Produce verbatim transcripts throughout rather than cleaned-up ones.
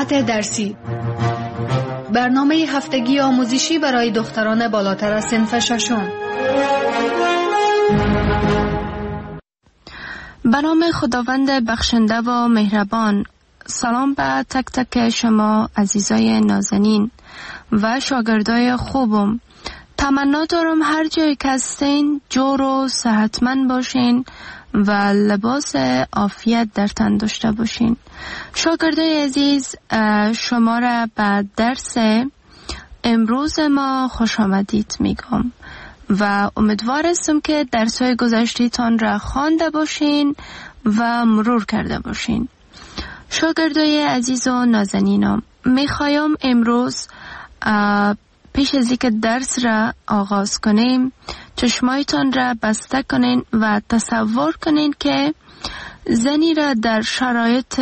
ساعت درسی، برنامه هفتگی آموزشی برای دختران بالاتر از صنف ششم. به نام خداوند بخشنده و مهربان. سلام به تک تک شما عزیزای نازنین و شاگردای خوبم. تمنا دارم هر جایی که هستین جور و صحتمند باشین و لباس عافیت در تن داشته باشین. شاگردای عزیز، شما را به درس امروز ما خوش آمدید میگم و امیدوار هستم که درس‌های گذشته‌تان را خوانده باشین و مرور کرده باشین. شاگردای عزیز و نازنینم، میخوایم امروز پیش از اینکه درس را آغاز کنیم چشمایتان را بسته کنین و تصور کنین که زنی را در شرایط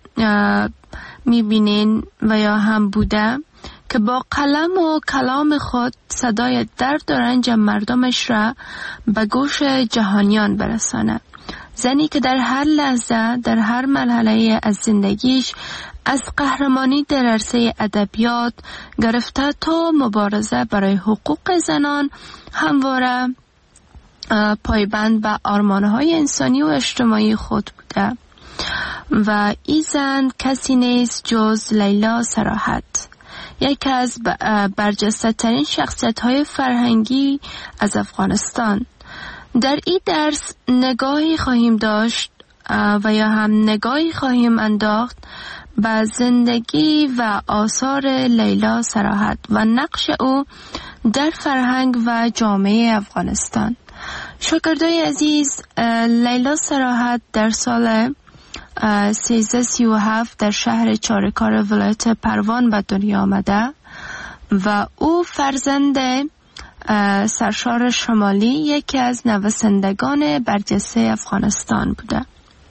میبینین و یا هم بوده که با قلم و کلام خود صدای درد و رنج مردمش را به گوش جهانیان برسانه. زنی که در هر لحظه در هر مرحله از زندگیش از قهرمانی در عرصه ادبیات گرفته تا مبارزه برای حقوق زنان همواره پایبند به آرمان‌های انسانی و اجتماعی خود بوده و این زن کسی نیست جز لیلا صراحت، یکی از برجسته ترین شخصیت های فرهنگی از افغانستان. در این درس نگاهی خواهیم داشت و یا هم نگاهی خواهیم انداخت به زندگی و آثار لیلا صراحت و نقش او در فرهنگ و جامعه افغانستان. شاگردای عزیز، لیلا صراحت در سال سیزده سی و هفت در شهر چارکار ولایت پروان به دنیا آمده و او فرزند سرشار شمالی یکی از نویسندگان برجسته افغانستان بوده.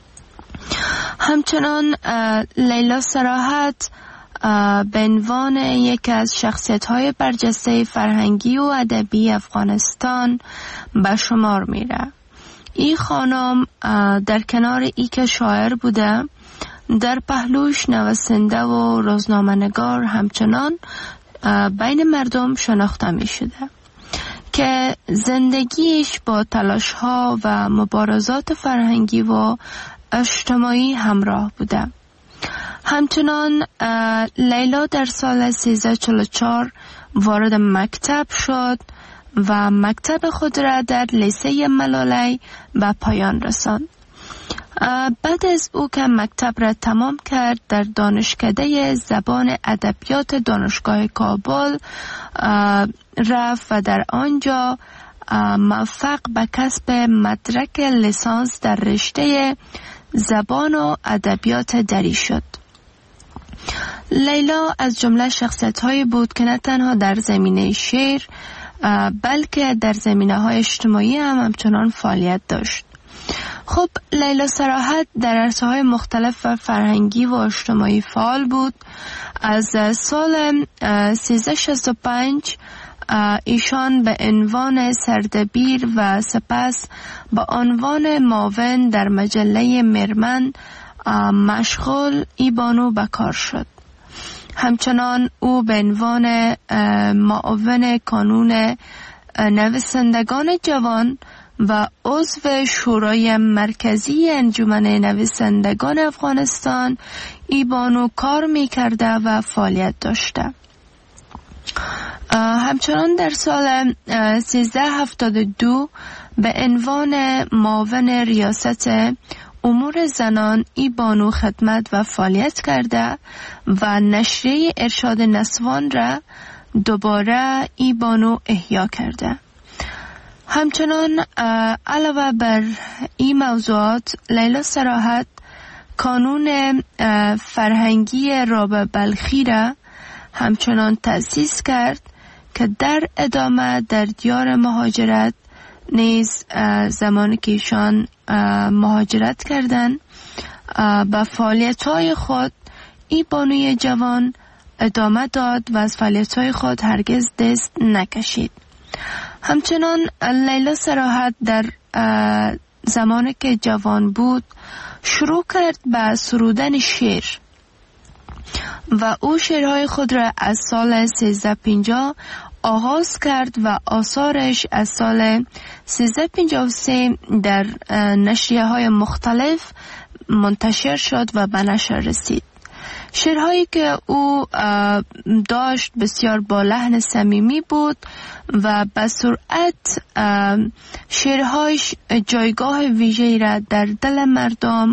همچنان لیلا صراحت به عنوان یکی از شخصیت‌های برجسته فرهنگی و ادبی افغانستان به شمار میره. این خانم در کنار ای که شاعر بوده، در پهلوش نویسنده و روزنامه‌نگار همچنان بین مردم شناخته می شده که زندگیش با تلاش‌ها و مبارزات فرهنگی و اجتماعی همراه بوده. همچنان لیلا در سال سیزده چهل و چهار وارد مکتب شد و مکتب خود را در لیسه ملالی به پایان رساند. بعد از او که مکتب را تمام کرد در دانشکده زبان ادبیات دانشگاه کابل رفت و در آنجا موفق به کسب مدرک لیسانس در رشته زبان و ادبیات دری شد. لیلا از جمله شخصیت‌هایی بود که نه تنها در زمینه شعر بلکه در زمینه‌های اجتماعی هم همچنان فعالیت داشت. خب لیلا صراحت در عرصه‌های مختلف و فرهنگی و اجتماعی فعال بود. از سال سیزده شصت و پنج ایشان به عنوان سردبیر و سپس به عنوان معاون در مجله مرمن مشغول ای بانو به کار شد. همچنان او به عنوان معاون کانون نویسندگان جوان و عضو شورای مرکزی انجمن نویسندگان افغانستان ای بانو کار می کرده و فعالیت داشته. همچنان در سال سیزده هفتاد و دو به عنوان معاون ریاست امور زنان ای بانو خدمت و فعالیت کرده و نشریه ارشاد نسوان را دوباره ای بانو احیا کرده. همچنان علاوه بر این موضوعات لیلا صراحت کانون فرهنگی رابع بلخی را همچنان تأسیس کرد که در ادامه در دیار مهاجرت نیز زمانی که ایشان مهاجرت کردن به فعالیت‌های خود ای بانوی جوان ادامه داد و از فعالیت‌های خود هرگز دست نکشید. همچنان لیلا صراحت در زمانی که جوان بود شروع کرد به سرودن شعر و او شعرهای خود را از سال سیزده پنجاه آغاز کرد و آثارش از سال سیزده پنجاه و سه در نشریه های مختلف منتشر شد و به نشر رسید. شعرهایی که او داشت بسیار با لحن صمیمی بود و به سرعت شعرهایش جایگاه ویژه‌ای را در دل مردم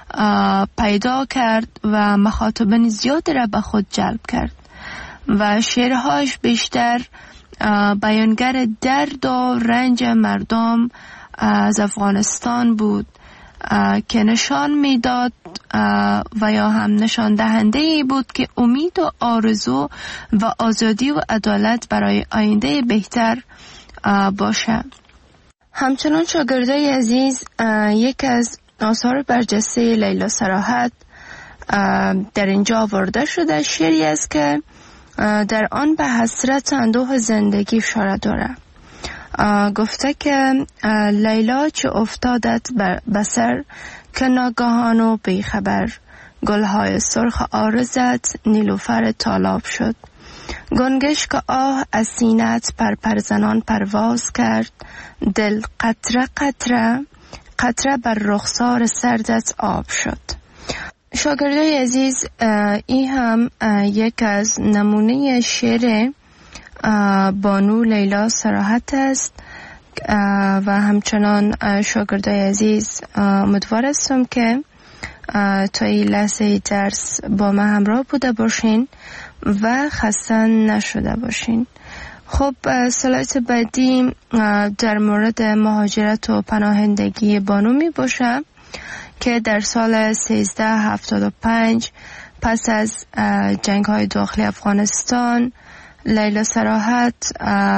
پیدا کرد و مخاطبین زیادی را به خود جلب کرد و شعرهایش بیشتر بیانگر درد و رنج مردم از افغانستان بود که نشان میداد و یا هم نشان دهنده ای بود که امید و آرزو و آزادی و عدالت برای آینده بهتر باشه. همچنان شاگردای عزیز، یک از آثار برجسته لیلا صراحت در اینجا آورده شده شعری است که در آن به حسرت اندوه زندگی اشاره داره. گفته که لیلا چه افتادت به سر که ناگهان و بیخبر، گلهای سرخ عارضت نیلوفر تالاب شد. گنگش که آه از سینت پر پر زنان پرواز کرد، دل قطره قطره قطره بر رخسار سردت آب شد. شاگردای عزیز، این هم یک از نمونه شعر بانو لیلا صراحت است و همچنان شاگردای عزیز امیدوار هستم که تا این لحظه درس با ما همراه بوده باشین و خسته نشده باشین. خب سلایت بعدی در مورد مهاجرت و پناهندگی بانو می باشه که در سال سیزده هفتاد و پنج پس از جنگ های داخلی افغانستان لیلا صراحت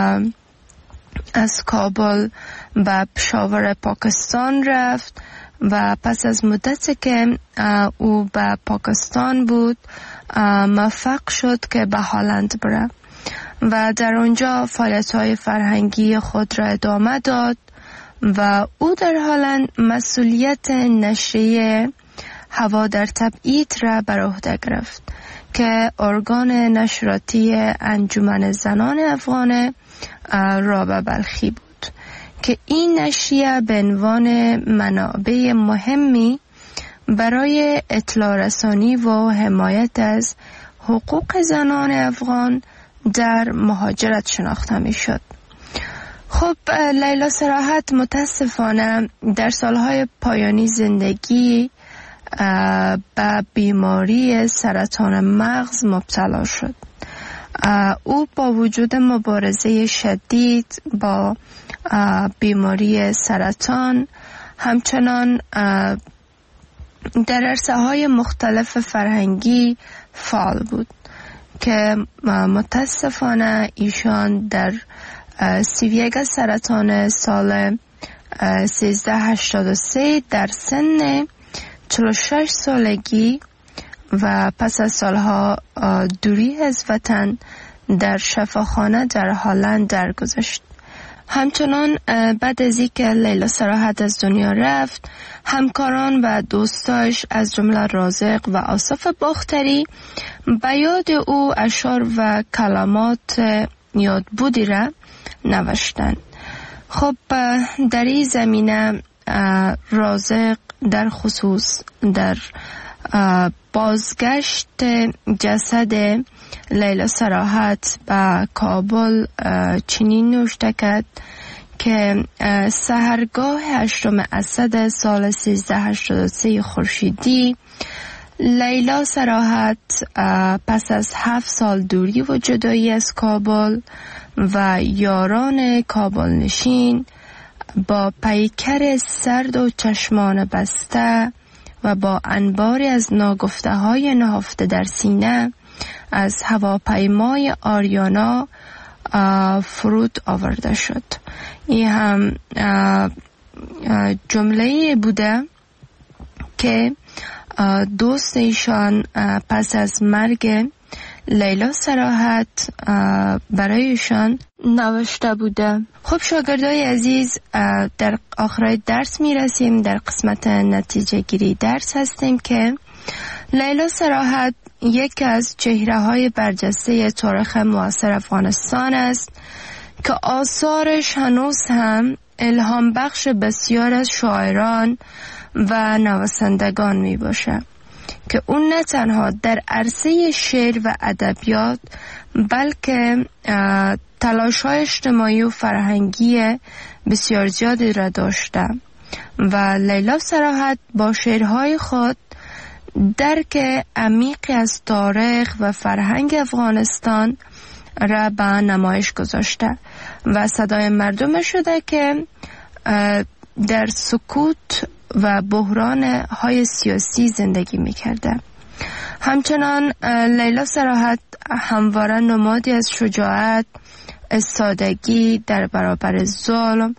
از کابل به پشاور پاکستان رفت و پس از مدتی که او به پاکستان بود موفق شد که به هلند بره و در آنجا فعالیت‌های فرهنگی خود را ادامه داد و او در هلند مسئولیت نشریه هوا در تبعید را بر عهده گرفت که ارگان نشراتی انجمن زنان افغان رابعه بلخی بود که این نشریه به عنوان منابع مهمی برای اطلاع رسانی و حمایت از حقوق زنان افغان در مهاجرت شناخته می شد. خب لیلا صراحت متاسفانه در سالهای پایانی زندگی به بیماری سرطان مغز مبتلا شد. او با وجود مبارزه شدید با بیماری سرطان همچنان در عرصه‌های مختلف فرهنگی فعال بود که متاسفانه ایشان در سی و یک سرطان سال سیزده هشتاد و سه در سن چهل و شش سالگی و پس از سالها دوری از وطن در شفاخانه در هلند درگذشت. همچنان بعد از اینکه لیلا صراحت از دنیا رفت، همکاران و دوستاش از جمله رازق و آصف باختری به یاد او اشعار و کلمات یادبودی را نوشتند. خب در این زمینه رازق در خصوص در بازگشت جسد لیلا صراحت به کابل چنین نوشته کرد که سحرگاه هشتم اسد سال سیزده هشتاد و سه خورشیدی لیلا صراحت پس از هفت سال دوری و جدایی از کابل و یاران کابل نشین با پیکر سرد و چشمان بسته و با انباری از ناگفته های نهفته در سینه از هواپیمای آریانا فرود آورده شد. این هم جمله بوده که دوست ایشان پس از مرگ لیلا صراحت برایشان نوشته بوده. خب شاگردای عزیز، در آخرای درس می رسیم. در قسمت نتیجه گیری درس هستیم که لیلا صراحت یکی از چهره های برجسته تاریخ معاصر افغانستان است که آثارش هنوز هم الهام بخش بسیار از شاعران و نویسندگان می باشه که اون نه تنها در عرصه شعر و ادبیات بلکه تلاش‌های اجتماعی و فرهنگی بسیار زیادی را داشته و لیلا صراحت با شعرهای خود درک عمیقی از تاریخ و فرهنگ افغانستان را به نمایش گذاشته و صدای مردم شده که در سکوت و بحران های سیاسی زندگی میکرده. همچنان لیلا صراحت همواره نمادی از شجاعت، استادگی در برابر ظلم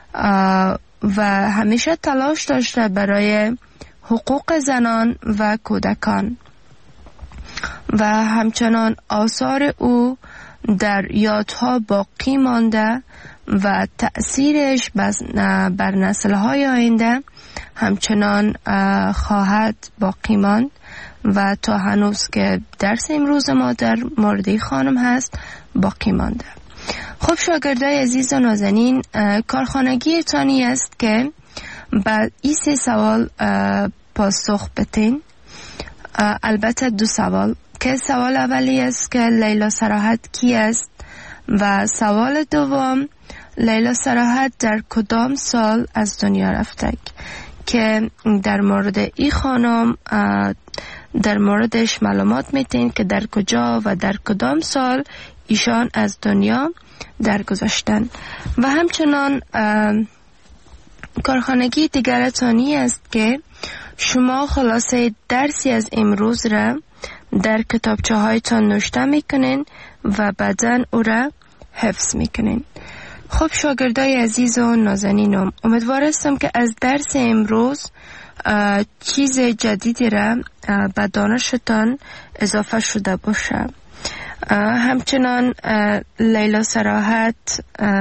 و همیشه تلاش داشته برای حقوق زنان و کودکان و همچنان آثار او در یادها باقی مانده و تأثیرش بر نسل‌های آینده همچنان خواهد باقی ماند و تا هنوز که درس امروز ما در مورد خانم هست باقی مانده. خب شاگردای عزیز و نازنین، کارخانگی تانی است که بعد این سه سوال پاسخ بتین. البته دو سوال که سوال اولی است که لیلا صراحت کی است و سوال دوم لیلا صراحت در کدام سال از دنیا رفته که در مورد این خانم در موردش معلومات میتین که در کجا و در کدام سال ایشان از دنیا درگذشتن. و همچنان کارخانگی دیگر تانی است که شما خلاصه درسی از امروز را در کتابچه هایتان نوشته میکنین و بعداً او را حفظ میکنین. خب شاگردای عزیز و نازنینم، امیدوارستم که از درس امروز چیز جدیدی را به دانشتان اضافه شده باشه. همچنان لیلا صراحت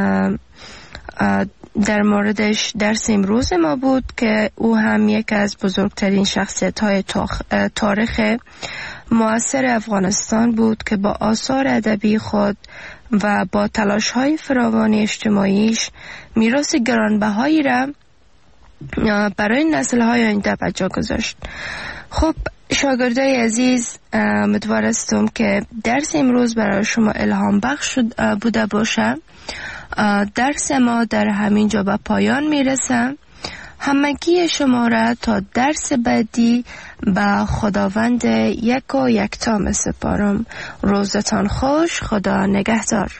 در موردش درس امروز ما بود که او هم یک از بزرگترین شخصیت های تاریخ معاصر افغانستان بود که با آثار ادبی خود و با تلاش های فراوان اجتماعیش میراث گرانبهایی را برای نسل های آینده به جا گذاشت. خب شاگردای عزیز، امیدوارستم که درس امروز برای شما الهام بخش بوده باشه. درس ما در همین جا به پایان میرسه. همگی شما را تا درس بعدی به خداوند یک و یکتا می سپارم. روزتان خوش. خدا نگهدار.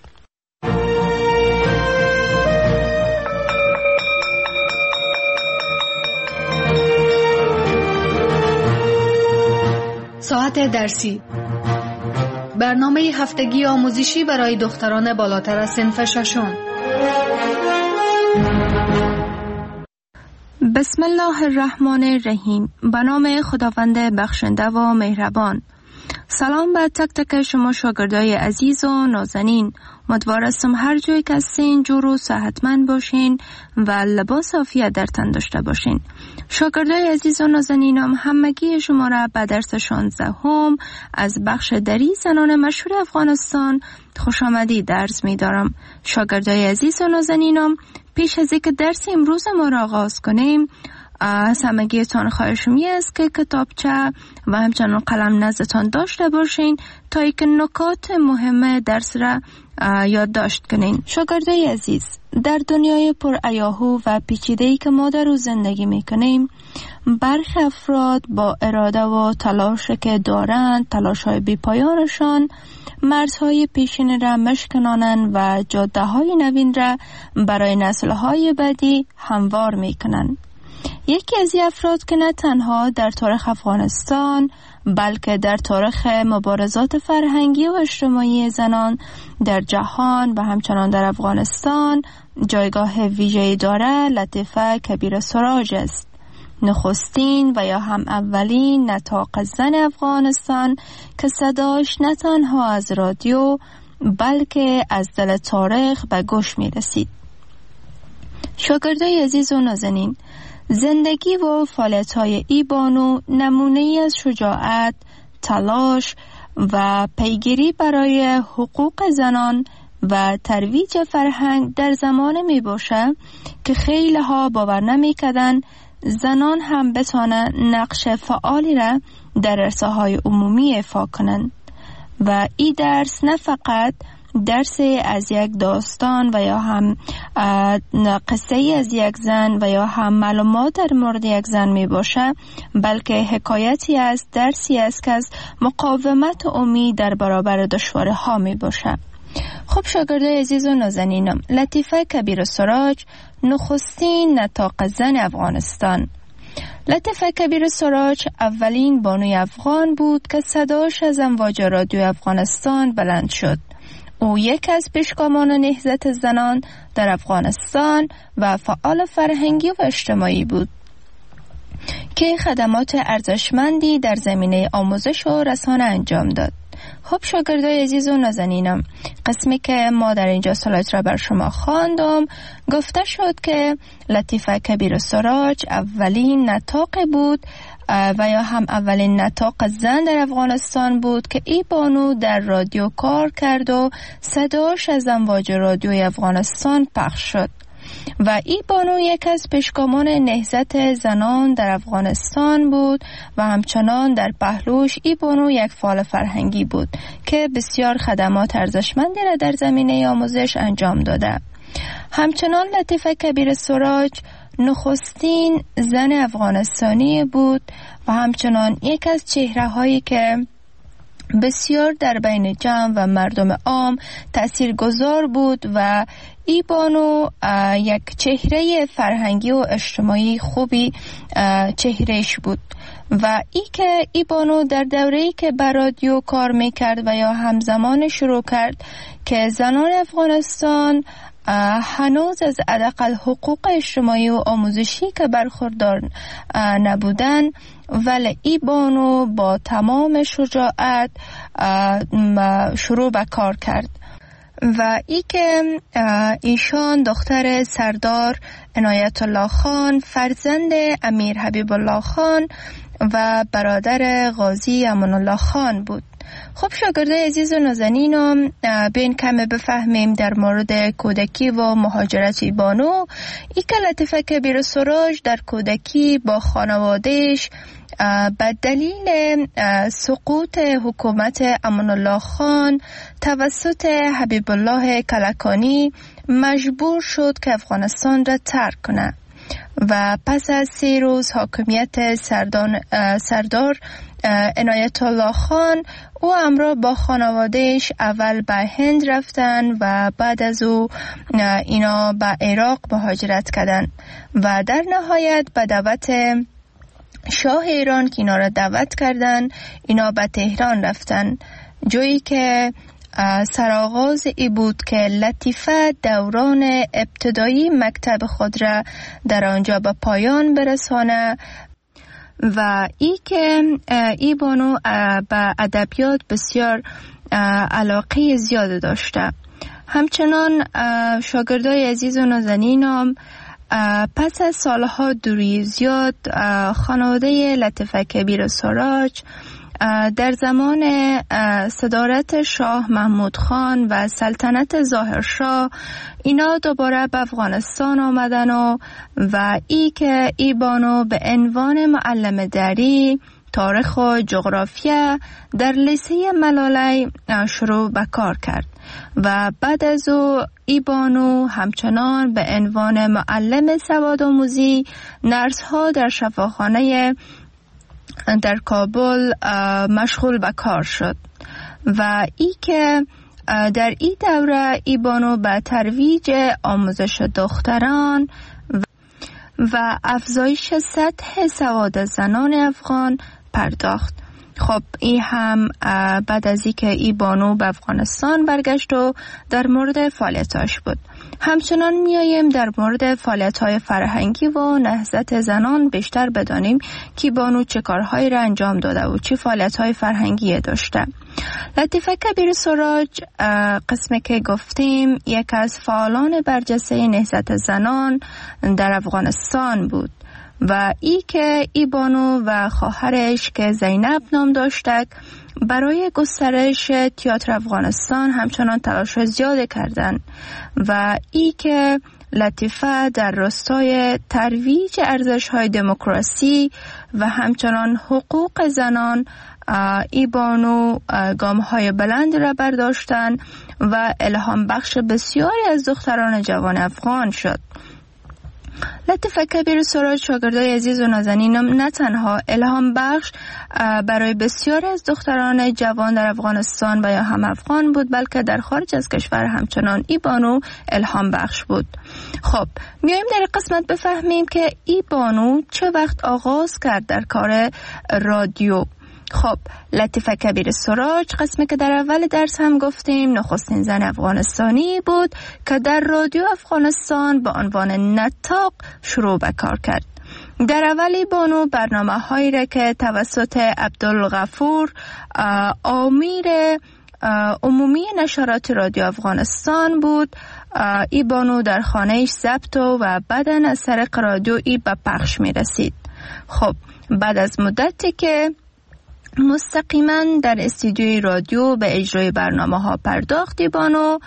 ساعت درسی، برنامه هفتگی آموزشی برای دختران بالاتر از صنف ششم. بسم الله الرحمن الرحیم. به نام خداوند بخشنده و مهربان. سلام بر تک تک شما شاگردای عزیز و نازنین. امیدوارم هر جایی که هستین جور و صحتمند باشین و لباس عافیت در تن داشته باشین. شاگردای عزیز و نازنینم، همگی شما را به درس شانزدهم از بخش دری زنان مشهور افغانستان خوش آمدید عرض می دارم. شاگردای عزیز و نازنینم، پیش از اینکه درس امروز ما را آغاز کنیم، از همگیتان خواهش می است که کتابچه و همچنان قلم نزدتان داشته باشین تا اینکه نکات مهم درس را یادداشت کنین. شاگردای عزیز، در دنیای پر ایاهو و پیچیده‌ای که ما در او زندگی می کنیم، برخی افراد با اراده و تلاش که دارند، تلاش های بی پایانشان مرزهای پیشین را مشکنانند و جاده های نوین را برای نسل های بعدی هموار می کنند. یکی از این افراد که نه تنها در تاریخ افغانستان بلکه در تاریخ مبارزات فرهنگی و اجتماعی زنان در جهان و همچنان در افغانستان جایگاه ویژه‌ای دارد، لطیفه کبیر سراج است. نخستین و یا هم اولین نطاق زن افغانستان که صداش نه تنها از رادیو بلکه از دل تاریخ به گوش می رسید. شاگردای عزیز و نازنین، زندگی و فعالیت‌های ای بانو نمونه‌ای از شجاعت، تلاش و پیگیری برای حقوق زنان و ترویج فرهنگ در زمان می باشه که خیلی ها باور نمی کدن زنان هم بتانن نقش فعالی را در عرصه های عمومی ایفا کنند و این درس نه فقط درس از یک داستان و یا هم قصه از یک زن و یا هم معلومات در مورد یک زن می باشه، بلکه حکایتی است، درسی است که از مقاومت عمومی در برابر دشواری ها می باشه. خب شاگردای عزیز و نازنینم، لطیفه کبیر سراج نخستین نطاق زن افغانستان. لطیفه کبیر سراج اولین بانوی افغان بود که صداش از امواج رادیو افغانستان بلند شد. او یک از پیشگامان نهضت زنان در افغانستان و فعال فرهنگی و اجتماعی بود که خدمات ارزشمندی در زمینه آموزش و رسانه انجام داد. خب شاگردای عزیز و نازنینم، قسمی که ما در اینجا سلایت را بر شما خواندم گفته شد که لطیفه کبیر سراج اولین نطاق بود و یا هم اولین نطاق زن در افغانستان بود که ای بانو در رادیو کار کرد و صداش از امواج رادیوی افغانستان پخش شد و ای بانو یک از پیشگامان نهضت زنان در افغانستان بود و همچنان در پهلوش ای بانو یک فعال فرهنگی بود که بسیار خدمات ارزشمندی را در زمینه آموزش انجام داده. همچنان لطیفه کبیر سراج نخستین زن افغانستانی بود و همچنان یک از چهره هایی که بسیار در بین جمع و مردم عام تاثیرگذار بود و ای بانو یک چهره فرهنگی و اجتماعی خوبی چهرهش بود و ای که ای بانو در دوره‌ای که بر رادیو کار میکرد و یا همزمان شروع کرد که زنان افغانستان هنوز از حداقل حقوق اجتماعی و آموزشی که برخوردار نبودن، ولی ای بانو با تمام شجاعت شروع به کار کرد و ای که ایشان دختر سردار عنایت الله خان، فرزند امیر حبیب الله خان و برادر غازی امان الله خان بود. خب شاگردای عزیز و نازنینم، بین کمی بفهمیم در مورد کودکی و مهاجرت ای بانو. ای که لطیفه کبیر سراج در کودکی با خانوادهش به دلیل سقوط حکومت امان الله خان توسط حبیب الله کلکانی مجبور شد که افغانستان را ترک کنه و پس از سه روز حاکمیت سردان سردار عنایت الله خان او همراه با خانوادهش اول به هند رفتن و بعد از او اینا به عراق مهاجرت کردن و در نهایت به دعوت شاه ایران که اینا را دعوت کردن اینا به تهران رفتن، جایی که سرآغاز ای بود که لطیفه دوران ابتدایی مکتب خود را در آنجا به پایان برسانه و ای که ای بانو به ادبیات بسیار علاقه زیاد داشته. همچنان شاگردای عزیز و نازنینم، پس از سالها دوری زیاد خانواده لطیفه کبیر سراج در زمان صدارت شاه محمود خان و سلطنت ظاهرشاه اینا دوباره به افغانستان آمدن و و ای که ای بانو به عنوان معلم دری تاریخ و جغرافیا در لیسه ملالی شروع به کار کرد و بعد از او ای بانو همچنان به عنوان معلم سوادآموزی نرس ها در شفاخانه در کابل مشغول به کار شد و ای که در این دوره ای بانو به ترویج آموزش دختران و افزایش سطح سواد زنان افغان پرداخت. خب این هم بعد از اینکه ای بانو به افغانستان برگشت و در مورد فعالیتاش بود. همچنان میاییم در مورد فعالیت‌های فرهنگی و نهضت زنان بیشتر بدانیم که بانو چه کارهایی را انجام داده و چه فعالیت‌های فرهنگی داشته. لطیفه کبیر سراج قسمی که گفتیم یک از فعالان برجسته نهضت زنان در افغانستان بود و ای که ای بانو و خواهرش که زینب نام داشتک برای گسترش تئاتر افغانستان همچنان تلاش زیاد کردند و ای که لطیفه در راستای ترویج ارزش‌های دموکراسی و همچنان حقوق زنان ای بانو گام‌های بلند را برداشتند و الهام بخش بسیاری از دختران جوان افغان شد. لطیفه کبیر سراج شاگردای عزیز و نازنینم نه تنها الهام بخش برای بسیاری از دختران جوان در افغانستان و یا هم افغان بود، بلکه در خارج از کشور همچنان ای بانو الهام بخش بود. خب میایم در قسمت بفهمیم که ای بانو چه وقت آغاز کرد در کار رادیو. خب لطیفه کبیر سراج، قسمی که در اول درس هم گفتیم، نخستین زن افغانستانی بود که در رادیو افغانستان به عنوان نطاق شروع به کار کرد. در اولی بانو برنامه هایی را که توسط عبدالغفور آمیر عمومی نشرات رادیو افغانستان بود، ای بانو در خانهش ضبط و بعداً از طریق رادیو ای به پخش می رسید. خب بعد از مدتی که مستقیما در استودیوی رادیو به اجرای برنامه ها پرداختی بانو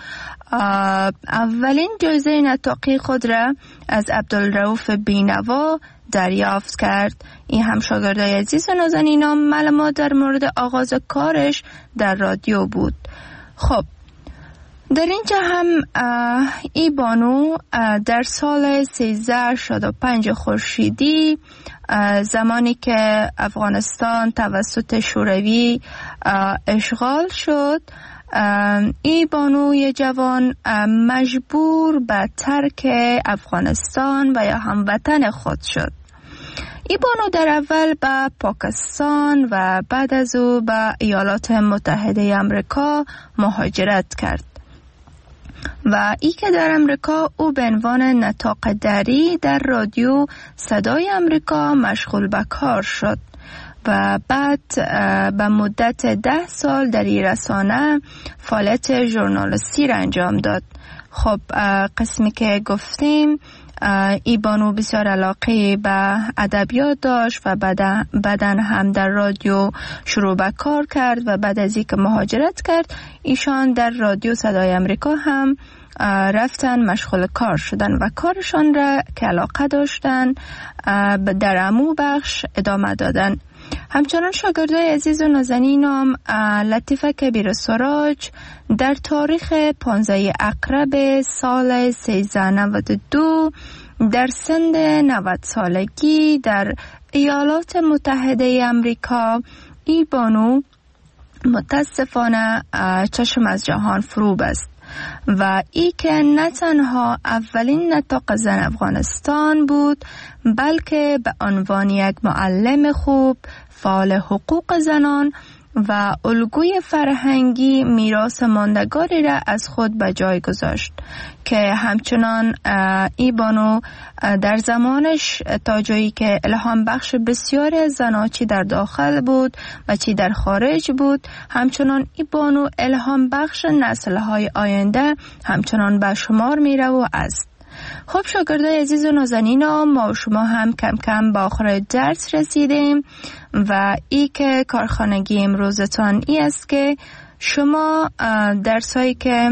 اولین جایزه نطاقی خود را از عبدالرؤوف بینوا دریافت کرد. این هم شاگردای عزیز و نازنینم معلومات در مورد آغاز کارش در رادیو بود. خب در اینجا هم ای بانو در سال سیزده شصت و پنج خورشیدی، زمانی که افغانستان توسط شوروی اشغال شد، ای بانوی جوان مجبور به ترک افغانستان و یا هموطن خود شد. ای بانو در اول به پاکستان و بعد از او به ایالات متحده آمریکا مهاجرت کرد و ای که در امریکا او به عنوان نطاق دری در رادیو صدای امریکا مشغول به کار شد و بعد به مدت ده سال در این رسانه فعالیت ژورنالیستی را انجام داد. خب قسمی که گفتیم ای بانو بسیار علاقه به ادبیات داشت و بعدن هم در رادیو شروع به کار کرد و بعد از اینکه مهاجرت کرد ایشان در رادیو صدای امریکا هم رفتن مشغول کار شدن و کارشان را که علاقه داشتن در عمو بخش ادامه دادن. همچنان شاگردای عزیز و نازنینم لطیفه کبیر سراج در تاریخ پانزده عقرب سال سیزده نود و دو در سن نود سالگی در ایالات متحده آمریکا ای بانو متاسفانه چشم از جهان فرو بست و ای که نه تنها اولین نطاق زن افغانستان بود بلکه به عنوان یک معلم خوب، فعال حقوق زنان و الگوی فرهنگی میراث ماندگاری را از خود به جای گذاشت که همچنان ای بانو در زمانش تا جایی که الهام بخش بسیاری از زنها چی در داخل بود و چی در خارج بود، همچنان ای بانو الهام بخش نسل‌های آینده همچنان به شمار می رو و است. خب شاگردای عزیز و نازنینم، ما و شما هم کم کم به آخر درس رسیدیم و ای که کارخانگی امروزتان ای است که شما درسایی که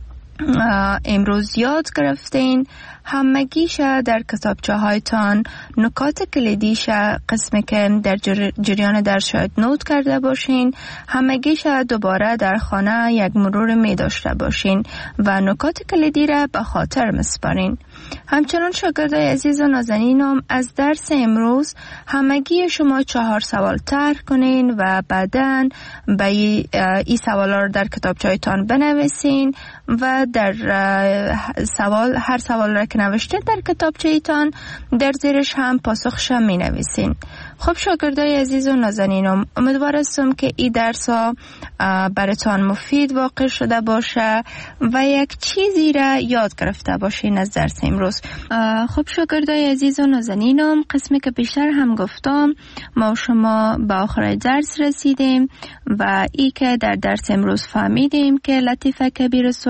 امروز یاد گرفتین همگیش در کتابچه هایتان نکات کلیدیش قسمی که در جریان درس شاید نوت کرده باشین همگیش دوباره در خانه یک مرور می داشته باشین و نکات کلیدی را به خاطر مسپارین. همچنان شاگردای عزیز و نازنینم از درس امروز همگی شما چهار سوال طرح کنین و بعداً به این سوالا رو در کتابچه هایتان بنویسین و در سوال هر سوال را که نوشته در کتابچه ایتان در زیرش هم پاسخش می نویسین. خب شاگردای عزیز و نازنینم، امیدوار هستم که این درس ها براتان مفید واقع شده باشه و یک چیزی را یاد گرفته باشین از درس امروز. خب شاگردای عزیز و نازنینم، قسمی که بیشتر هم گفتم ما و شما به آخر درس رسیدیم و ای که در درس امروز فهمیدیم که لطیفه کبیر سراج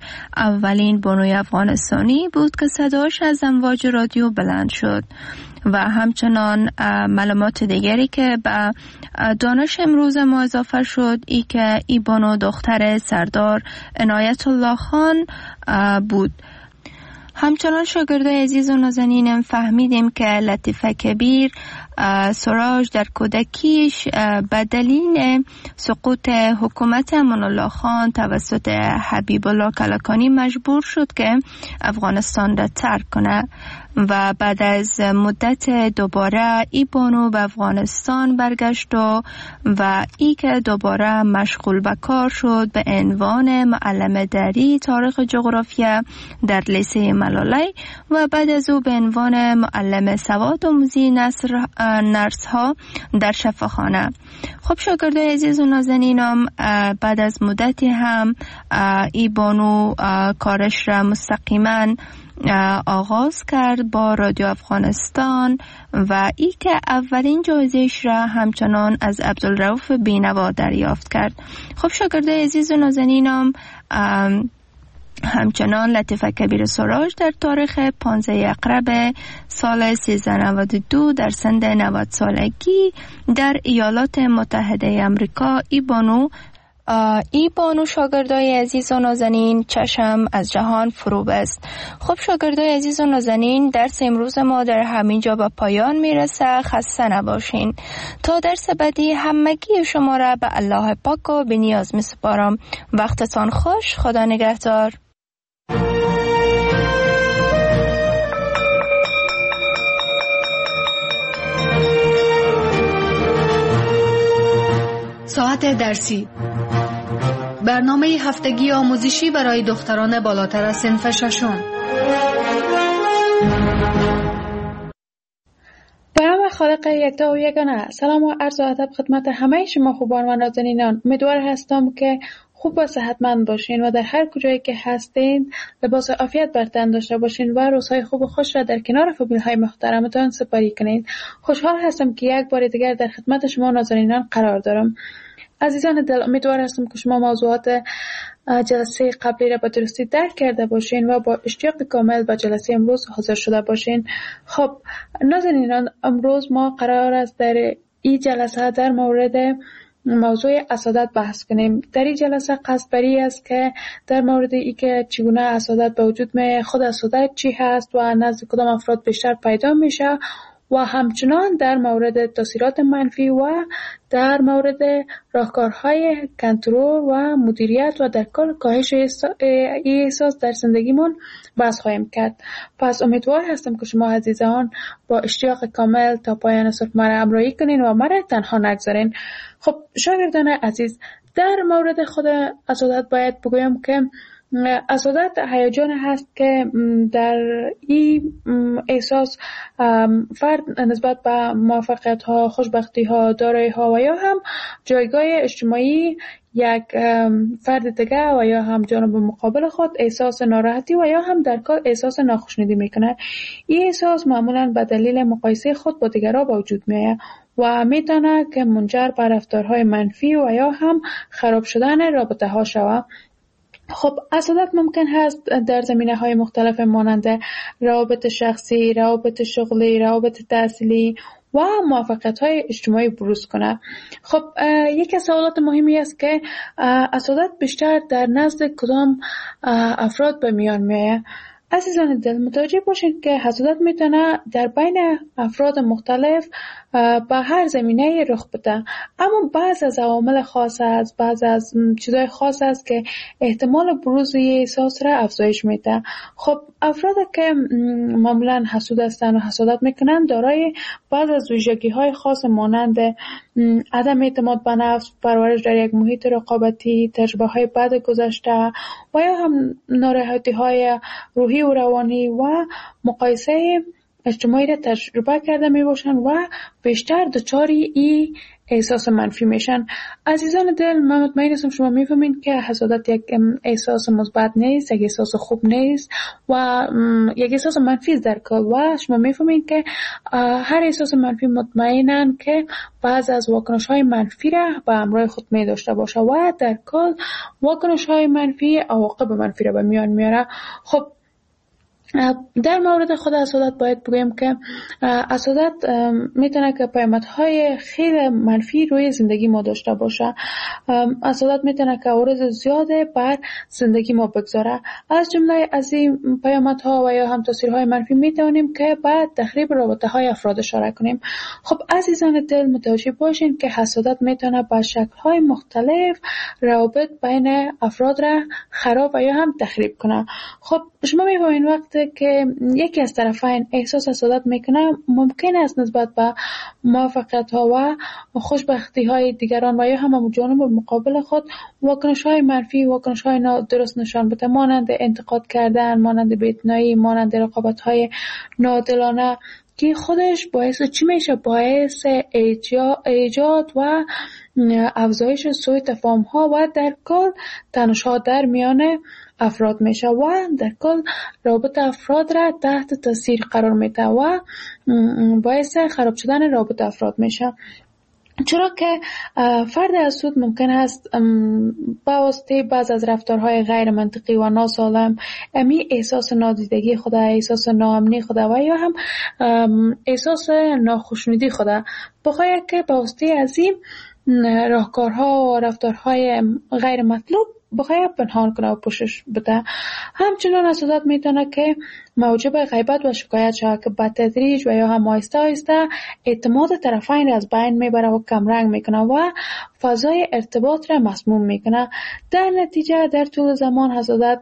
اولین بانوی افغانستانی بود که صداش از امواج رادیو بلند شد. و همچنان معلومات دیگری که به دانش امروز ما اضافه شد ای که ای بانو دختر سردار عنایت الله خان بود. همچنان شاگردای عزیز و نازنینم فهمیدیم که لطیفه کبیر سراج در کودکیش به دلیل سقوط حکومت امان الله خان توسط حبیب الله کلکانی مجبور شد که افغانستان را ترک کنه و بعد از مدت دوباره ای بانو به افغانستان برگشت و و ای که دوباره مشغول به کار شد به عنوان معلم دری تاریخ جغرافیا در لیسه ملالی و بعد از او به عنوان معلم سواد آموزی نرس ها در شفاخانه. خب شاگردای عزیز و نازنینم بعد از مدتی هم ای بانو کارش را مستقیما آغاز کرد با رادیو افغانستان و ای که اولین جایزه‌اش را همچنان از عبدالرؤوف بینوا دریافت کرد. خب شاگردای عزیز و نازنینم همچنان لطیفه کبیر سراج در تاریخ پانزده اقرب سال سیزده نود و دو در سن نود سالگی در ایالات متحده امریکا ای بانو ای بانو شاگردای عزیز و نازنین چشم از جهان فرو بست. خب شاگردای عزیز و نازنین درس امروز ما در همین جا به پایان میرسه. خسته نباشین. تا درس بعدی همگی شما را به الله پاک و به نیاز می سپارم. وقتتان خوش. خدا نگهدار. ساعت درسی، برنامه هفتگی آموزشی برای دختران بالاتر از صنف ششم. به نام خالق یکتا و یگانه. سلام و عرض و ادب خدمت همه شما خوبان و نازنینان. امیدوار هستم که خوب و صحتمند باشین و در هر کجایی که هستین لباس عافیت بر تن داشته باشین و روزهای خوب و خوش را در کنار فامیل‌های محترمتان سپری کنین. خوشحال هستم که یک بار دیگر در خدمت شما نازنینان قرار دارم. عزیزان دل، امیدوار هستم که شما موضوعات جلسه قبلی را به درستی درک کرده باشین و با اشتیاق کامل به جلسه امروز حاضر شده باشین. خب نازنینان، امروز ما قرار است در این جلسه در مورد موضوع حسادت بحث کنیم. در این جلسه قصد بری است که در مورد ای که چگونه حسادت به وجود می، خود حسادت چی هست و نزد کدام افراد بیشتر پیدا میشه و همچنان در مورد تاثیرات منفی و در مورد راهکارهای کنترل و مدیریت و در کل کاهش احساس در زندگیمون بحث خواهیم کرد. پس امیدوار هستم که شما عزیزان با اشتیاق کامل تا پایان صبح مرا همراهی کنین و مرا تنها نگذارین. خب شاگردان عزیز، در مورد خود حسادت باید بگویم که حسادت هیجان هست که در این احساس فرد نسبت به موفقیت ها، خوشبختی ها، دارایی ها و یا هم جایگاه اجتماعی یک فرد دیگه و یا هم جانب مقابل خود احساس ناراحتی و یا هم در کار احساس ناخوشنودی میکنه. این احساس معمولا به دلیل مقایسه خود با دیگران به وجود میاد و میتونه که منجر به رفتارهای منفی و یا هم خراب شدن رابطه ها شود. خب حسادت ممکن هست در زمینه های مختلف مانند روابط شخصی، روابط شغلی، روابط تحصیلی و موفقیت های اجتماعی بروز کنه. خب یکی از سوالات مهمی است که حسادت بیشتر در نزد کدام افراد به میان میاد. عزیزان دل، متوجه باشید که حسادت میتونه در بین افراد مختلف به هر زمینه رخ بده، اما بعض از عوامل خاص است، بعض از چیزای خاص است که احتمال بروز احساس را افزایش میده. خب افراد که معمولا حسود هستند و حسادت میکنند دارای بعض از ویژگی‌های خاص مانند عدم اعتماد به نفس، پرورش در یک محیط رقابتی، تجربه‌های بد گذشته و یا هم ناراحتی‌های روحی و روانی و مقایسه اجتماعی را تجربه کرده می باشند و بیشتر دچاری ای احساس منفی میشن. عزیزان دل، من مطمئن هستم شما میفهمین که حسادت یک احساس مثبت نیست، یک احساس خوب نیست و یک احساس منفی است در کل و شما میفهمین که هر احساس منفی مطمئنن که بعض از واکنش های منفی را به همراه خود می داشته باشه و در کل واکنش های منفی عواقب منفی را به میان میاره. خب در مورد خود حسادت باید بگیم که حسادت میتونه که پیامدهای خیلی منفی روی زندگی ما داشته باشه. حسادت میتونه که عوارض زیاده بر زندگی ما بگذاره. از جمله از این پیامدها و یا هم تاثیرهای منفی میتونیم که بعد تخریب رابطه های افراد اشاره کنیم. خب عزیزان دل، متوجه باشین که حسادت میتونه به شکل‌های مختلف روابط بین افراد را خراب و یا هم تخریب کنه. خب شما میفهمین وقتی که یکی از طرفین احساس حسادت میکنه، ممکن است نسبت به موفقیت ها و خوشبختی های دیگران و یا هم جانب مقابل خود واکنش های منفی، واکنش های نادرست نشان بده، مانند انتقاد کردن، مانند بی‌اعتنایی، مانند رقابت های نادلانه که خودش باعث چی میشه؟ باعث ایجاد و افزایش سوء تفاهم ها و در کل تنش ها در میان افراد میشه و در کل رابطه افراد را تحت تاثیر قرار میده و باعث خراب شدن رابطه افراد میشه. چرا که فرد حسود ممکن است با واسطه بعض از رفتارهای غیر منطقی و ناسالم امی احساس نادیدگی خود، احساس ناامنی خود و یا هم احساس ناخوشنودی خود بخواهد که با واسطه از این راهکارها و رفتارهای غیر مطلوب بخواهد پنهان کنه و پوشش بده. همچنان حسادت میتونه که موجب غیبت و شکایت شود که به تدریج و یا هم آهسته آهسته اعتماد طرفین از بین میبره و کمرنگ میکنه و فضای ارتباط را مسموم میکنه. در نتیجه در طول زمان حسادت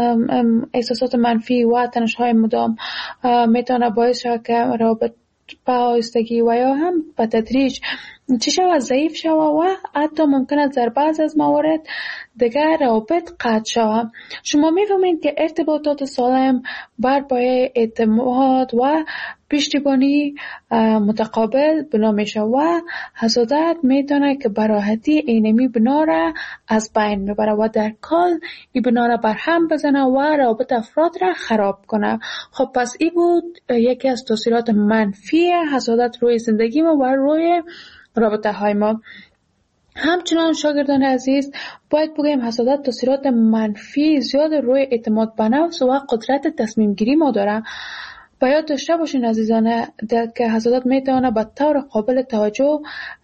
احساسات منفی و تنش‌های مدام میتونه باعث شود که روابط به آهستگی و یا هم به تدریج چه شود؟ ضعیف شود و حتی ممکن است در بعض از موارد دیگر روابط قطع شود. شما می‌فهمید که ارتباطات سالم بر پایه اعتماد و پشتیبانی متقابل بنا میشه و حسادت میتونه که به راحتی اینمی بنا را از بین میبره و در کل این بنا را برهم بزنه و روابط افراد را خراب کنه. خب پس این بود یکی از تاثیرات منفی حسادت روی زندگی ما و روی رابطه های ما. همچنان شاگردان عزیز باید بگیم حسادت تاثیرات منفی زیاد روی اعتماد به نفس و قدرت تصمیم گیری ما داره. باید داشته باشین عزیزان دل که حسادت میتونه به طور قابل توجه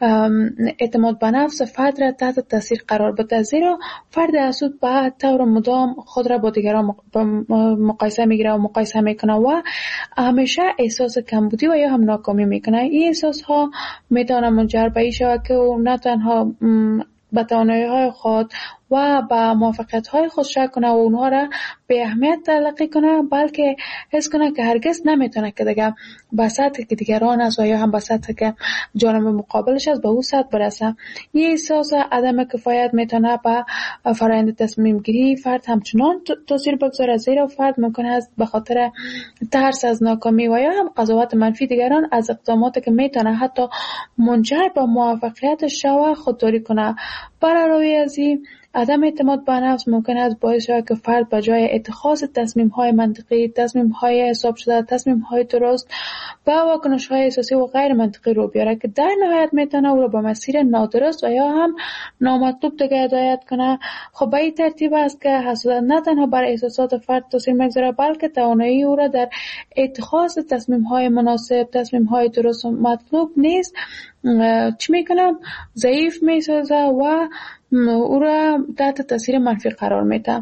اعتماد به نفس فرد را تحت تاثیر قرار بده، زیرا فرد حسود به طور مدام خود را با دیگران مقایسه میگیره و مقایسه میکنه و همیشه احساس کمبودی و یا هم ناکامی میکنه. این احساس ها میتونه منجر به این شود که او نه تنها به توانایی‌های خود و به موفقیت‌های خود شک کنه و اونها را به اهمیت تلقی کنه، بلکه حس کنه که هرگز نمیتونه که دیگه به سطحی که دیگران است و یا هم به سطحی که جانب مقابلش است به او سطح برسه. یه احساس عدم کفایت میتونه به فرآیند تصمیم گیری فرد همچنان تاثیر بگذاره، زیرا فرد ممکن است به خاطر ترس از ناکامی و یا هم قضاوت منفی دیگران از اقداماتی که میتونه حتی منجر به موفقیتش شود خودداری کنه. بر علاوه از این عدم اعتماد به نفس ممکن است باعث شود که فرد به جای اتخاذ تصمیم‌های منطقی، تصمیم‌های حساب شده، تصمیم‌های درست به واکنش‌های احساسی و غیر منطقی رو بیاره که در نهایت میتونه او را به مسیر نادرست و یا هم نامطلوب دیگه هدایت کنه. خب به این ترتیب است که حسادت نه تنها بر احساسات فرد تاثیر میگذاره، بلکه توانایی او را در اتخاذ تصمیم‌های مناسب، تصمیم‌های درست و مطلوب نیست چی میکنه؟ ضعیف میسازه و او را تحت تاثیر منفی قرار میده.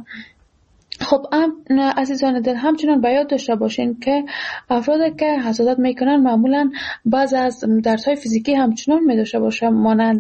خب عزیزان دل، همچنان باید داشته باشین که افرادی که حسادت میکنن معمولا بعض از دردهای فیزیکی همچنان میداشته باشه، مانند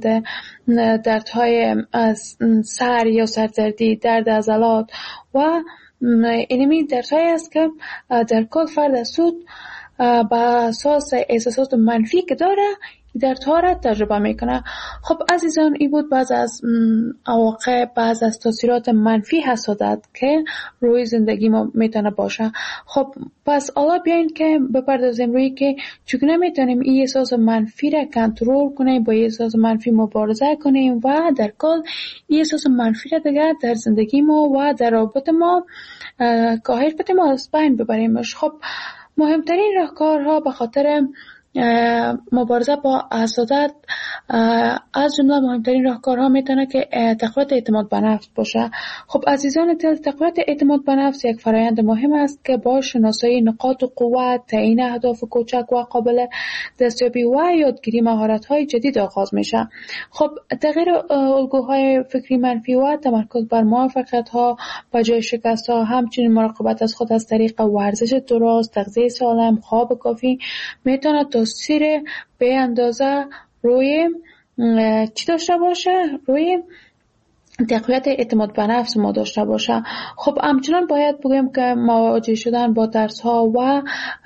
دردهای از سر یا سردردی، درد عضلات و اینمی دردهایی است که در کل فرد حسود با اساس احساسات منفی که داره در طهارت تجربه میکنه. خب عزیزان، این بود بعض از عواقب، بعض از تاثیرات منفی حسادت که روی زندگی ما میتونه باشه. خب پس حالا بیاین که بپردازیم روی که چگونه میتونیم این احساس منفی را کنترل کنیم، با این احساس منفی مبارزه کنیم و در کل این احساس منفی را دیگه در زندگی ما و در رابطه ما کاهش بدیم و از بین ببریمش. خب مهمترین راهکارها به خاطر مبارزه با حسادت، از جمله مهمترین راهکارها میتونه که تقویت اعتماد به نفس باشه. خب عزیزان دل، تقویت اعتماد به نفس یک فرآیند مهم است که با شناسایی نقاط قوت، تعیین اهداف کوچک و قابل دستیابی و یادگیری مهارت‌های جدید آغاز میشه. خب تغییر الگوهای فکری منفی و تمرکز بر موفقیت‌ها به جای شکست‌ها، همچنین مراقبت از خود از طریق ورزش درست، تغذیه سالم، خواب کافی میتونه تاثیر به اندازه روی چی داشته باشه؟ روی تقویت اعتماد به نفس ما داشته باشه. خب همچنان باید بگیم که مواجه شدن با درس ها و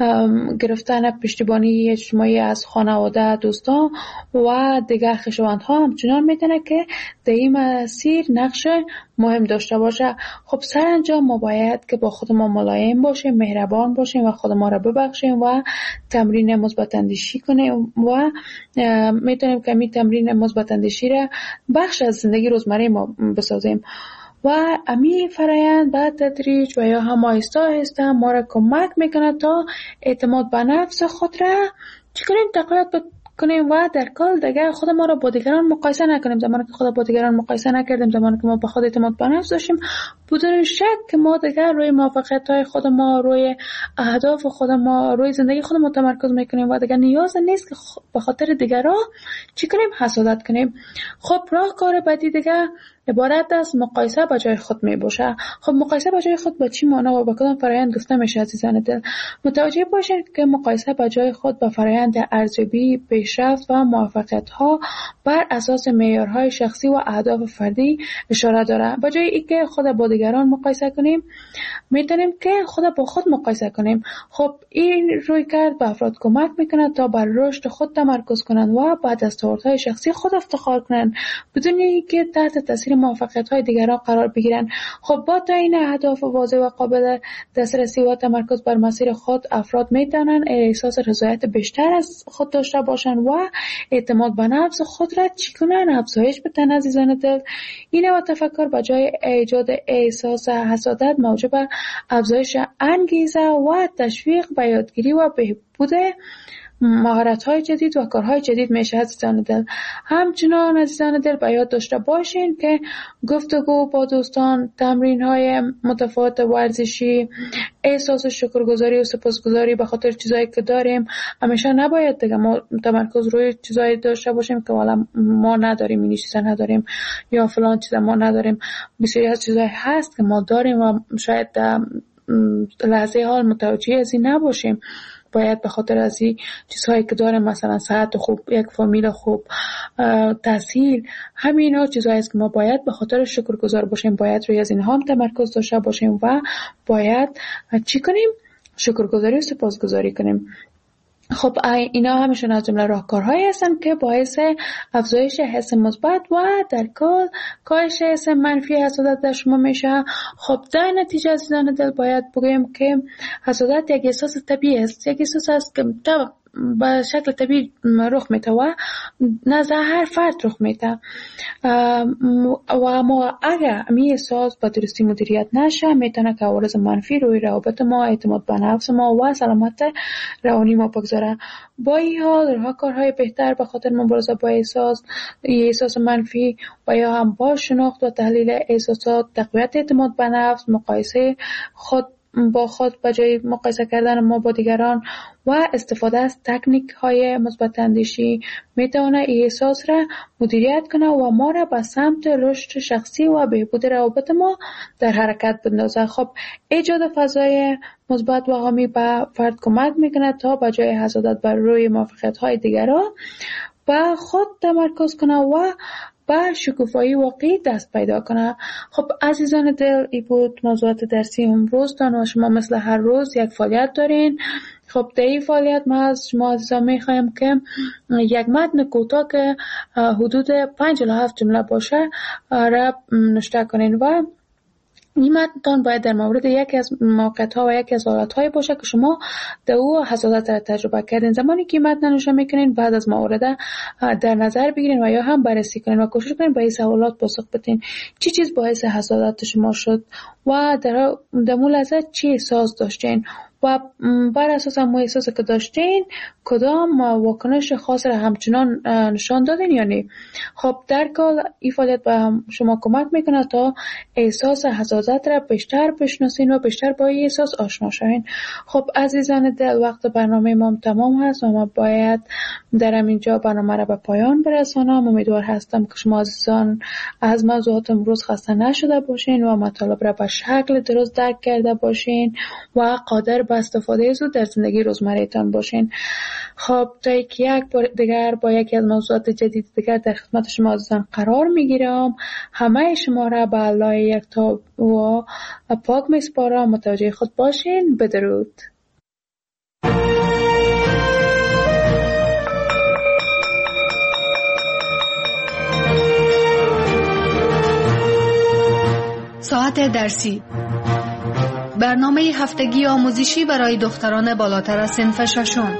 گرفتن پشتیبانی اجتماعی از خانواده، دوستان و دیگر خویشاوندها همچنان میتونه که در این مسیر نقش مهم داشته باشه. خب سرانجام ما باید که با خود ما ملایم باشیم، مهربان باشیم و خود ما را ببخشیم و تمرین مثبت اندیشی کنیم و میتونیم که این تمرین مثبت اندیشی را بخش از زندگی روزمره ما بسازیم و امی فرایند بعد تدریج و یا هم آهسته آهسته ما را کمک میکنه تا اعتماد به نفس خود را چی کنیم تقویت کنیم و در کل دیگه خود ما را با دیگران مقایسه نکنیم. زمانی که خود با دیگران مقایسه نکردیم، زمانی که ما به خود اعتماد به نفس داشتیم، بدون شک که ما دیگه روی موفقیت‌های خود ما، روی اهداف خود ما، روی زندگی خود ما تمرکز میکنیم و دیگه نیاز نیست که به خاطر دیگران چی کنیم حسادت کنیم. خب راهکار بعدی دیگه عبارت از مقایسه با جای خود می باشه. خب مقایسه با جای خود با چی معنا و با کدام فرآیند گفته میشه عزیزان دل؟ متوجه باشید که مقایسه با جای خود با فرآیند ارزیابی، پیشرفت و موفقیت ها بر اساس معیارهای شخصی و اهداف فردی اشاره داره. با جای اینکه خود با دیگران مقایسه کنیم، میتونیم که خود با خود مقایسه کنیم. خب این روی کرد به افراد کمک میکنه تا بر رشد خود تمرکز کنند و با دستاوردهای شخصی خود افتخار کنند بدون اینکه تحت تاثیر موفقیت‌های دیگران قرار بگیرن. خب با تعیین اهداف واضح و قابل دسترسی و تمرکز بر مسیر خود، افراد میتونن احساس رضایت بیشتر از خود داشته باشن و اعتماد به نفس خود را چی کنن؟ افزایش بدن عزیزان دل. این نوع تفکر به جای ایجاد احساس حسادت موجب افزایش انگیزه و تشویق به یادگیری و بهبود مهارت‌های جدید و کارهای جدید میشه عزیزان دل. همچنان عزیزان دل به یاد داشته باشین که گفتگو با دوستان، تمرین‌های متفاوت ورزشی، احساس شکرگزاری و سپاسگزاری به خاطر چیزایی که داریم، همیشه نباید دیگه ما تمرکز روی چیزایی داشته باشیم که والا ما نداریم، این چیزا نداریم یا فلان چیزا ما نداریم. بسیاری از چیزایی هست که ما داریم و شاید لحظه حال متوجه از این نباشیم. باید به خاطر از این چیزهایی که داریم، مثلا صحت خوب، یک فامیل خوب، تحصیل، همین ها چیزهایی است که ما باید به خاطر شکرگزار باشیم، باید روی از اینها هم تمرکز داشته باشیم و باید چی کنیم؟ شکرگزاری و سپاسگزاری کنیم. خب اینا همشون از جمله راهکارهایی هستن که باعث افزایش حس مثبت و در کل کاهش حس منفی حسادت در شما میشه. خب در نتیجه عزیزان دل باید بگویم که حسادت یک احساس طبیعی است، یک احساس است که به شکل طبیعی رخ میده و نزد هر فرد رخ میده و اما اگر این احساس با درستی مدیریت نشه، میتونه که عوارض منفی روی روابط ما، اعتماد به نفس ما و سلامت روانی ما بگذاره. با این حال راهکارهای بهتر به خاطر مبارزه با احساس احساس منفی و یا هم با شناخت و تحلیل احساسات، تقویت اعتماد به نفس، مقایسه خود با خود به جای مقایسه کردن ما با دیگران و استفاده از تکنیک های مثبت اندیشی میتونه این احساس را مدیریت کنه و ما را به سمت رشد شخصی و بهبود روابط ما در حرکت بندازه. خب ایجاد فضای مثبت و حامی به فرد کمک میکنه تا به جای حسادت بر روی موفقیت های دیگران به خود تمرکز کنه و با شکوفایی واقعی دست پیدا کنه. خب عزیزان دل، این بود موضوعات درسی امروز تان و شما مثل هر روز یک فعالیت دارین. خب در این فعالیت ما از شما عزیزان میخوایم که یک متن کوتاه که حدود پنج الی هفت جمله باشه را نوشته کنین و این متن باید در مورد یکی از موقعیت‌ها و یکی از حالت‌های باشه که شما در او حسادت را تجربه کردین. زمانی که متن نوشته میکنین بعد از مورد در نظر بگیرین و یا هم بررسی کنین و کوشش کنین به این سوالات پاسخ بدین. چی چیز باعث حسادت شما شد و در در مول ازت چی احساس داشتین و بر اساس هم احساسی که داشتین کدام واکنش خاص را همچنان نشان دادین یا نه. خب در کل این فعالیت به شما کمک میکنه تا احساس حسادت را بیشتر بشناسین و بیشتر با این احساس آشنا شوین. خب عزیزان دل، وقت برنامه ما تمام هست و ما باید در اینجا برنامه را به پایان برسانم. امیدوار هستم که شما عزیزان از موضوعات امروز خسته نشده باشین و مطالب را به شکل درست درک کرده باشین و قادر به استفاده زود در زندگی روزمره‌تان باشین. خب تا یک بار دیگر با یکی از موضوعات جدید دیگر در خدمت شما عزیزان قرار میگیرم. همه شما را به الله یکتا و پاک میسپارم. متوجه خود باشین. بدرود. ساعت درسی، برنامه هفتگی آموزشی برای دختران بالاتر از صنف ششم.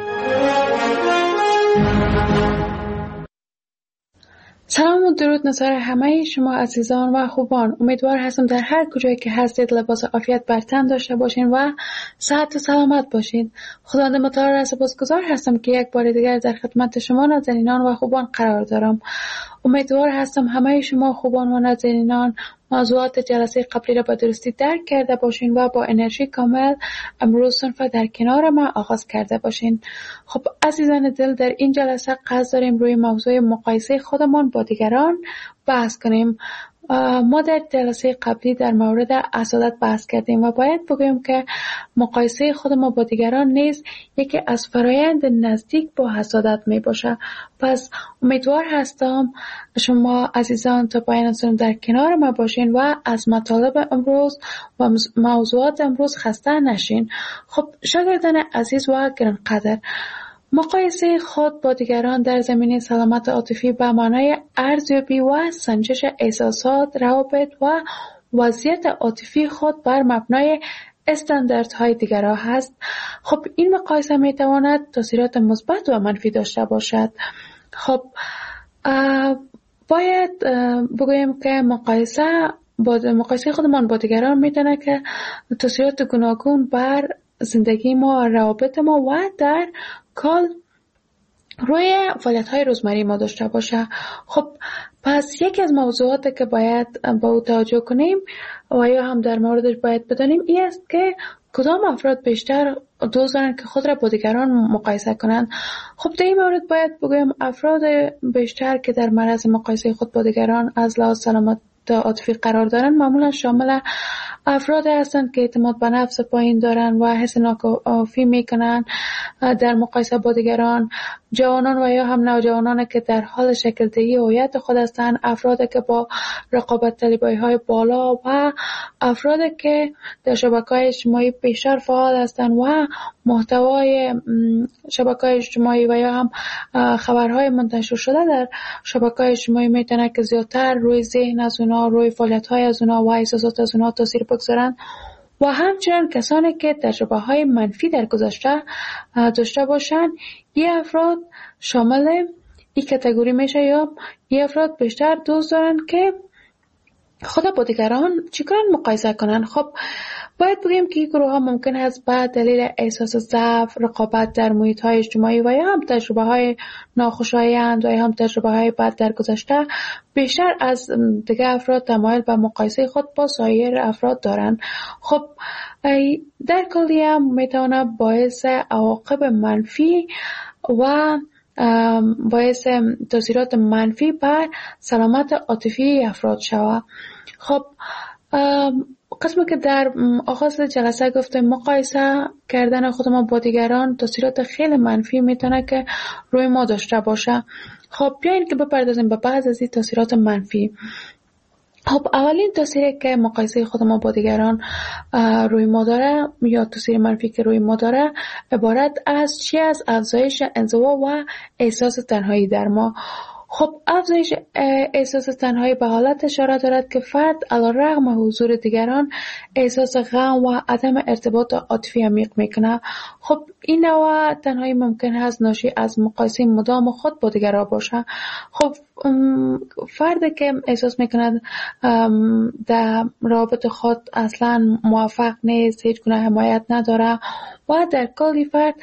سلام و درود نثار همه شما عزیزان و خوبان. امیدوار هستم در هر کجایی که هستید لباس عافیت بر تن داشته باشین و صحت و سلامت باشین. خداوند متعال را سپاسگزار هستم که یک بار دیگر در خدمت شما نازنینان و خوبان قرار دارم. امیدوار هستم همه شما خوبان و نازنینان موضوعات جلسه قبلی را به درستی درک کرده باشین و با انرژی کامل امروز صنف در کنار ما آغاز کرده باشین. خب عزیزان دل، در این جلسه قصد داریم روی موضوع مقایسه خودمان با دیگران بحث کنیم. ما در جلسه قبلی در مورد حسادت بحث کردیم و باید بگویم که مقایسه خود ما با دیگران نیز یکی از فرایند نزدیک با حسادت می باشه. پس امیدوار هستم شما عزیزان تا پایان سنم در کنار ما باشین و از مطالب امروز و موضوعات امروز خسته نشین. خب شاگردان عزیز و گرانقدر، مقایسه خود با دیگران در زمینه سلامت عاطفی به معنای ارزیابی و سنجش احساسات، روابط و وضعیت عاطفی خود بر مبنای استانداردهای دیگران هست. خب این مقایسه می تواند تاثیرات مثبت و منفی داشته باشد. خب باید بگویم که مقایسه با مقایسه خودمان با دیگران میتونه که تاثیرات گوناگون بر زندگی ما، روابط ما و در کل روی فعالیت‌های روزمره ما داشته باشه. خب پس یکی از موضوعاتی که باید با او توجه کنیم و یا هم در موردش باید بدانیم این است که کدام افراد بیشتر دوست دارن که خود را با دیگران مقایسه کنند. خب در این مورد باید بگویم افراد بیشتر که در معرض مقایسه خود با دیگران از لحاظ سلامت عاطفی قرار دارن معمولا شامل افراد هستند که اعتماد به نفس پایین دارن و حس ناکافی میکنن در مقایسه با دیگران، جوانان و یا هم نوجوانان که در حال شکل دهی هویت خود هستند، افرادی که با رقابت طلبی های بالا و افرادی که در شبکه‌های اجتماعی بیشتر فعال هستند و محتوای شبکه‌های اجتماعی و یا هم خبرهای منتشر شده در شبکه‌های اجتماعی میتونه که زیادتر روی ذهن از اونا، روی فعالیت‌های از اونا و احساسات از اونا تاثیر بگذارن و همچنین کسانی که تجربه‌های منفی در گذشته داشته باشن. این افراد شامل این کاتگوری میشه یا این افراد بیشتر دوست دارن که خود با دیگران چیکار مقایسه کنن. خب باید بگیم که این گروه ها ممکن است به دلیل احساس ضعف، رقابت در محیط های اجتماعی و یا هم تجربه های ناخوشایند و یا هم تجربه های بد در گذشته بیشتر از دیگر افراد تمایل به مقایسه خود با سایر افراد دارند. خب در کلی هم میتونه باعث عواقب منفی و باعث تاثیرات منفی بر سلامت عاطفی افراد شود. خب قسمی که در آغاز جلسه گفتم مقایسه کردن خود ما با دیگران تاثیرات خیلی منفی میتونه که روی ما داشته باشه. خب بیاین که بپردازیم به بعض از این تاثیرات منفی. خب اولین تاثیری که مقایسه خود ما با دیگران روی ما داره یا تاثیر منفی که روی ما داره عبارت از چی؟ از افزایش انزوا و احساس تنهایی در ما. خب افزایش احساس تنهایی به حالت اشاره دارد که فرد علیرغم حضور دیگران احساس غم و عدم ارتباط عاطفی عمیق میکنه. خب این نوع تنهایی ممکن است ناشی از مقایسه مدام خود با دیگران باشه. خب فردی که احساس میکند در رابطه خود اصلا موفق نیست، هیچ گونه حمایت نداره و در کلی فرد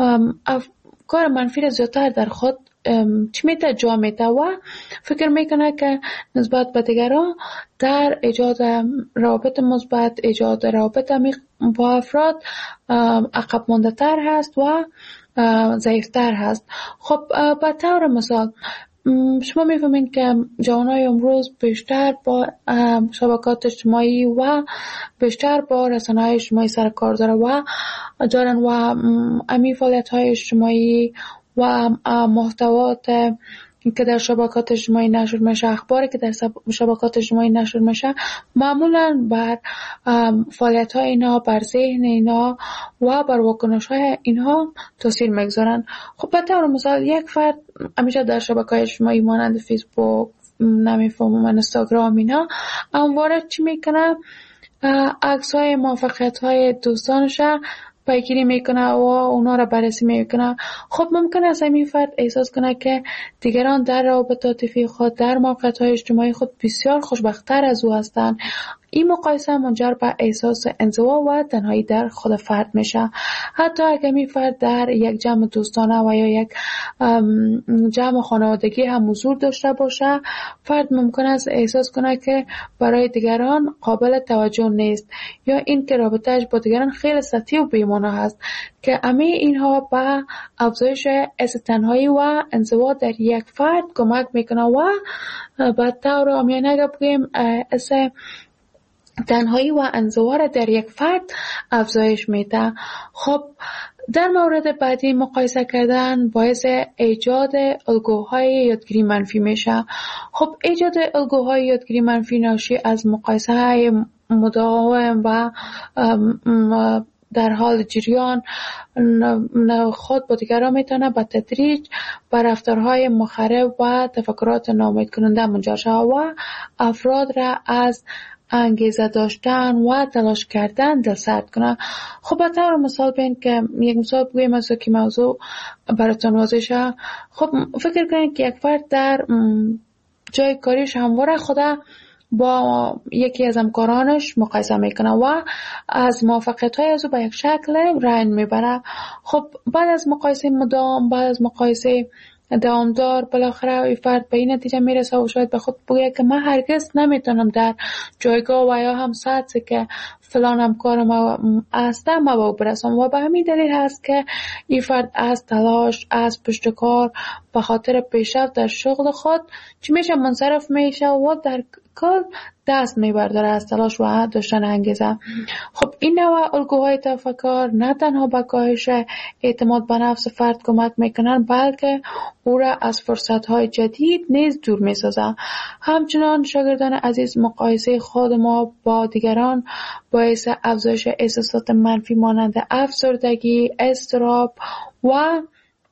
افکار منفی را زیادتر در خود چی میته جا میته و فکر میکنه که نسبت به دیگران در ایجاد روابط مثبت، ایجاد روابط عمیق با افراد عقب مانده تر هست و ضعیفتر هست. خب به طور مثال شما میفهمین که جوانای امروز بیشتر با شبکات اجتماعی و بیشتر با رسانه‌های اجتماعی سر کار داره و دارن و امی فعالیت‌های اجتماعی و محتوات که در شبکات اجتماعی نشر میشه، اخباری که در شبکات اجتماعی نشر میشه معمولا بر فعالیت های اینا، بر ذهن اینا و بر واکنش های اینها تاثیر میگذارن. خب به طور مثال یک فرد همیشه در شبکات اجتماعی مانند فیسبوک، نمیفهمم اینستاگرام اینا همواره چی میکنه؟ عکس های موفقیت های دوستانش پیگیری میکنه و اونا را بررسی میکنه. خب ممکن است این فرد احساس کنه که دیگران در روابط عاطفی خود، در موقعیت‌های اجتماعی خود بسیار خوشبخت‌تر از او هستند. این مقایسه منجر به احساس انزوا و تنهایی در خود فرد میشه. حتی اگر می فرد در یک جمع دوستانه و یا یک جمع خانوادگی هم حضور داشته باشه، فرد ممکن است احساس کنه که برای دیگران قابل توجه نیست یا این که رابطه‌اش با دیگران خیلی سطحی و بی‌معنی هست که همه اینها به افزایش احساس تنهایی و انزوا در یک فرد کمک میکنه و به طور عامیانه اگر بگیم احساس تنهایی و انزوا در یک فرد افزایش میده. خب در مورد بعدی مقایسه کردن باعث ایجاد الگوهای یادگیری منفی میشه. خب ایجاد الگوهای یادگیری منفی ناشی از مقایسه های مداوم و در حال جریان خود با دیگران میتونه به تدریج به رفتارهای مخرب و تفکرات ناامید کننده منجر شود و افراد را از انگیزه داشتن و تلاش کردن دلسرد کنه. خب به طور مثال بین که یک مثال بگویم از که موضوع براتون واضح شه. خب فکر کنید که یک فرد در جای کاریش همواره خدا با یکی از همکارانش مقایسه میکنه و از موفقیت‌های از او به یک شکل رنج میبره. خب بعد از مقایسه مدام، بعد از مقایسه دوامدار بالاخره این فرد به این نتیجه میرسه و شاید به خود بگه که من هرگز نمیتونم در جایگاه و یا هم سطحی که فلان همکار ما هستم ما به او برسم و به همین دلیل هست که این فرد از تلاش، از پشتکار به خاطر پیشرفت در شغل خود چی میشه منصرف میشه و در کل دست میبرداره از تلاش و داشتن انگیزه. خب این نوع الگوهای تفکر نه تنها به کاهش اعتماد به نفس فرد کمک میکنن بلکه او را از فرصتهای جدید نیز دور میسازه. همچنان شاگردان عزیز مقایسه خود ما با دیگران باعث افزایش احساسات منفی مانند افسردگی، اضطراب و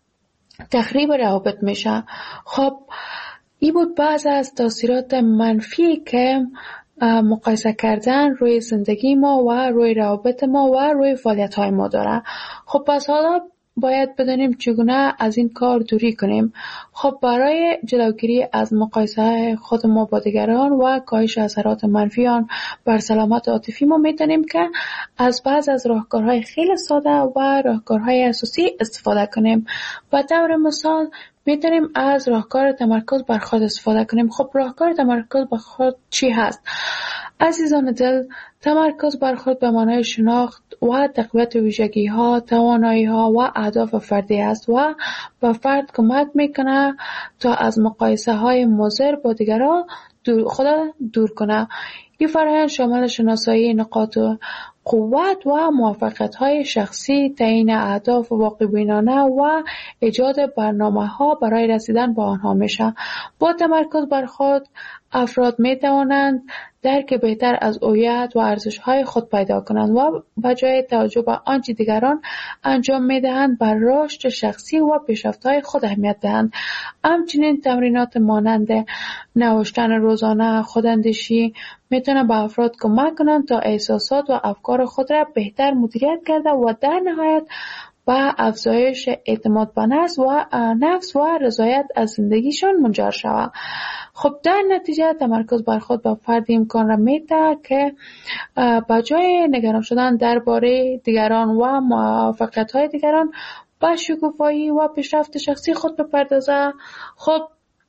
تخریب روابط میشه. خب این بود بعض از تاثیرات منفی که مقایسه کردن روی زندگی ما و روی روابط ما و روی فعالیت های ما داره. خب پس حالا باید بدانیم چگونه از این کار دوری کنیم. خب برای جلوگیری از مقایسه خود ما با دیگران و کاهش اثرات منفی آن بر سلامت عاطفی ما میتونیم که از بعض از راهکارهای خیلی ساده و راهکارهای اساسی استفاده کنیم. به طور مثال میتونیم از راهکار تمرکز بر خود استفاده کنیم. خب راهکار تمرکز بر خود چی هست؟ عزیزان دل، تمرکز بر خود به معنای شناخت و تقویت ویژگی ها، توانایی ها و اهداف فردی است و به فرد کمک میکنه تا از مقایسه های مضر با دیگران خود دور کنه. این فرآیند شامل شناسایی نقاط قوت و موفقیت‌های شخصی، تعیین اهداف واقع‌بینانه و ایجاد برنامه‌ها برای رسیدن به آنها میشه. با تمرکز بر خود، افراد می‌توانند درک بهتر از هویت و ارزش‌های خود پیدا کنند و به جای توجه به آنچه دیگران انجام می‌دهند، بر رشد شخصی و پیشرفت‌های خود اهمیت دهند. همچنین تمرینات مانند نوشتن روزانه، خوداندیشی میتونه به افراد کمک کنند تا احساسات و افکار خود را بهتر مدیریت کرده و در نهایت به افزایش اعتماد به نفس و نفس و رضایت از زندگیشان منجر شود. خب در نتیجه تمرکز بر خود به فرد امکان را میده که به جای نگران شدن درباره دیگران و موفقیت‌های دیگران، به شکوفایی و پیشرفت شخصی خود بپردازه. خب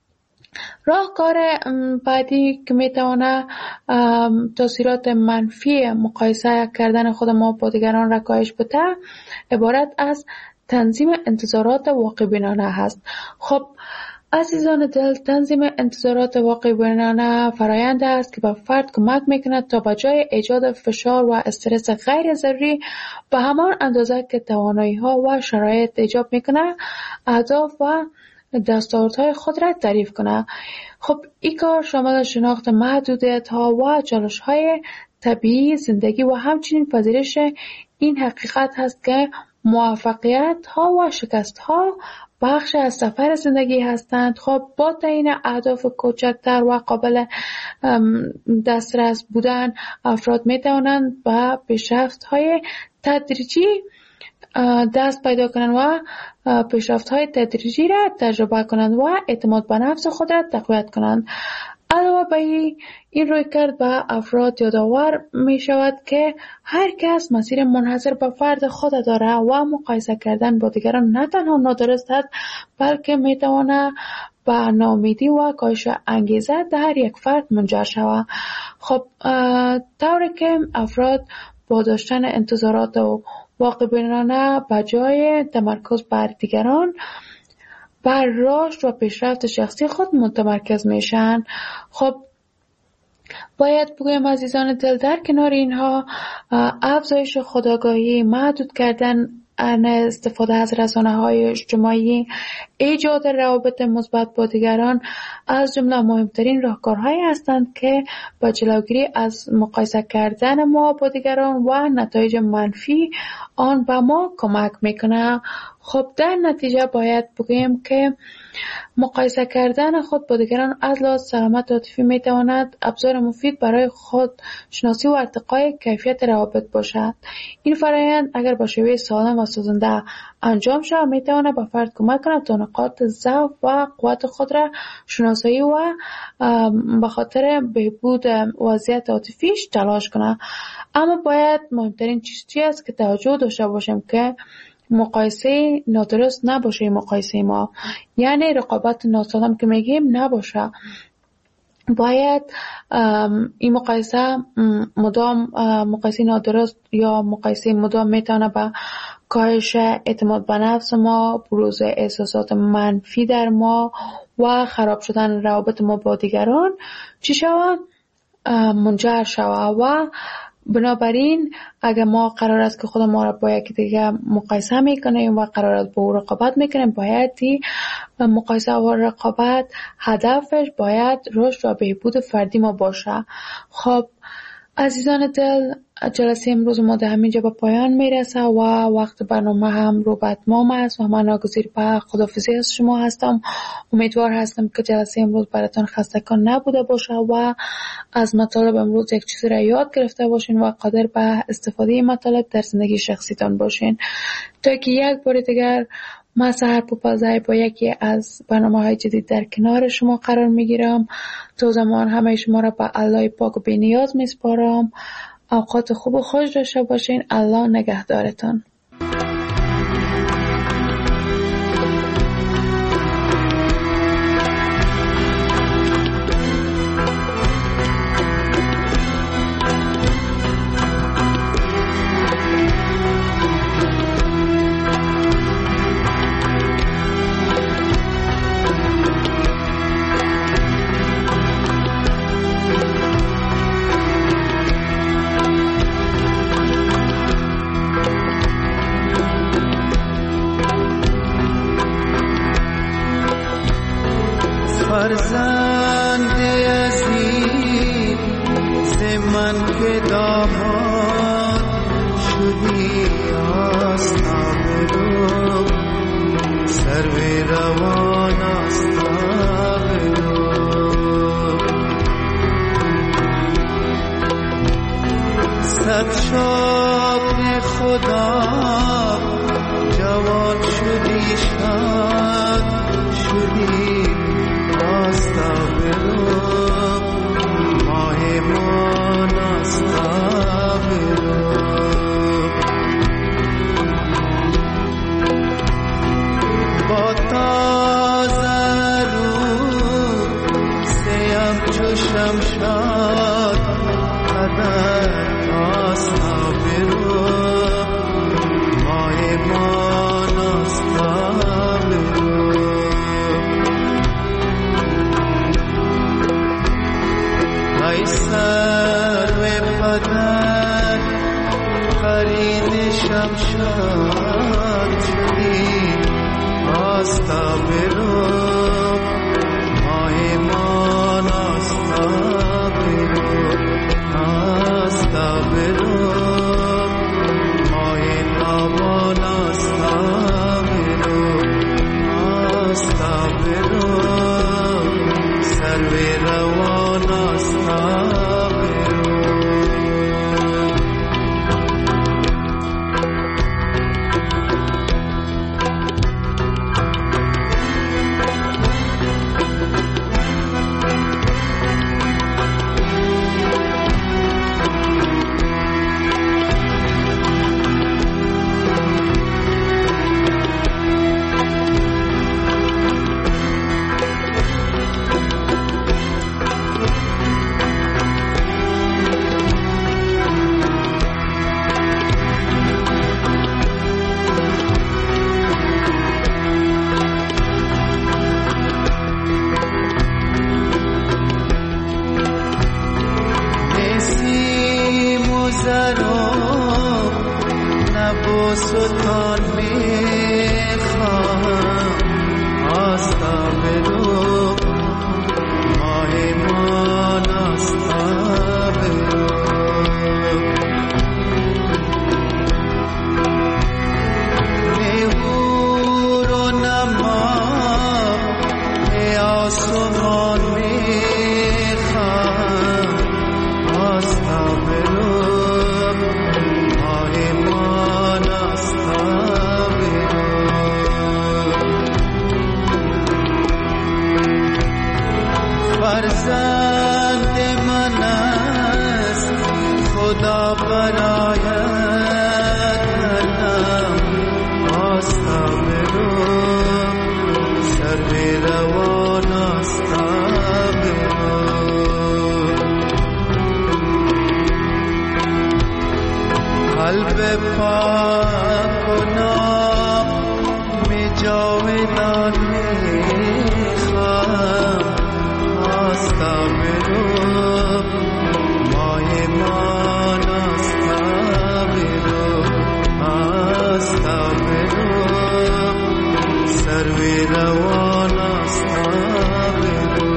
راهکار بعدی که میتونه تاثیرات منفی مقایسه کردن خود ما با دیگران را کاهش بده، عبارت از تنظیم انتظارات واقع بینانه هست. خب عزیزان دل، تنظیم انتظارات واقع بینانه فرایند است که به فرد کمک میکند تا به جای ایجاد فشار و استرس غیر ضروری، به همان اندازه که توانایی ها و شرایط ایجاب میکنه، اهداف و دستاوردهای خود را تعریف کنه. خب این کار شامل شناخت محدودیت ها و چالش های طبیعی زندگی و همچنین پذیرش این حقیقت هست که موفقیت ها و شکست ها بخش از سفر زندگی هستند. خب با تعیین اهداف کوچکتر و قابل دسترس بودن، افراد می توانند به پیشرفت های تدریجی دست پیدا کنند و پیشرفت های تدریجی را تجربه کنند و اعتماد به نفس خود را تقویت کنند. علاوه بر این رویکرد به افراد یادآور می شود که هر کس مسیر منحصر به فرد خود داره و مقایسه کردن با دیگران نه تنها نادرست است، بلکه می تواند به ناامیدی و کاهش انگیزه در یک فرد منجر شود. خب طوری که افراد با داشتن انتظارات و واقع بینانه به جای تمرکز بر دیگران، بر رشد و پیشرفت شخصی خود متمرکز میشن. خب باید بگویم عزیزان دل، در کنار اینها افزایش خودآگاهی، محدود کردن استفاده از رسانه‌های اجتماعی، ایجاد روابط مثبت با دیگران از جمله مهمترین راهکارهایی هستند که با جلوگیری از مقایسه کردن ما با دیگران و نتایج منفی آن به ما کمک میکنه. خب در نتیجه باید بگویم که مقایسه کردن خود با دیگران از لحاظ سلامت عاطفی میتواند ابزار مفید برای خود شناسی و ارتقای کیفیت روابط باشد. این فرآیند اگر با شیوه سالم و سازنده انجام شود، میتواند به فرد کمک کند تا نقاط ضعف و قوت خود را شناسایی و به خاطر بهبود وضعیت عاطفیش تلاش کند. اما باید مهمترین چیز چی است که توجه داشته باشیم که مقایسه نادرست نباشه. مقایسه ما یعنی رقابت ناسالم که میگیم نباشه. باید این مقایسه مدام مقایسه نادرست یا مقایسه مدام میتونه به کاهش اعتماد به نفس ما، بروز احساسات منفی در ما و خراب شدن روابط ما با دیگران چی شود؟ منجر شود. و بنابراین اگر ما قرار است که خود ما را با یکی دیگه مقایسه میکنیم و قرار است با او رقابت میکنیم، باید مقایسه و رقابت هدفش باید رشد و بهبود فردی ما باشه. خب عزیزان دل، جلسه امروز ما در همینجا به پایان میرسه و وقت برنامه هم رو به اتمام است و من ناگزیر به خداحافظی از شما هستم. امیدوار هستم که جلسه امروز براتون خسته کن نبوده باشه و از مطالب امروز یک چیزی را یاد گرفته باشین و قادر به استفاده مطالب در زندگی شخصیتان باشین. تا که یک بار دیگر من سحر پوپازای با یکی از برنامه‌های جدید در کنار شما قرار میگیرم. تا زمان همه شما را به الله پاک و بی‌نیاز میسپارم. اوقات خوب و خوش داشته باشین. الله نگهدارتان. فرزند عزیز ز من که داماد شدی آستا برو سرو روان آستا برو صد شکر خدا جوان شدی شاد شدی آستا برو ماه مان آستا برو با تازه رو سیم چو شمشاد قدر آستا برو ماه مان آستا برو ای سرو پدر قرین شمشاد شدی آستا برو ماه مان آستا برو آستا برو ماه تابان آستا برو آستا برو سرو روان آستا برو سلطان میخواهم آستا برو ماه مان آستا برو نهور و نما ای آسمان میخواهم آستا برو فرزند من است خدا برایت کردم آستا برو سرو روان آستا برو قلب پاک و ناب می جاودان میخواهم آستا برو ماه مان آستا برو آستا برو سرو روان آستا برو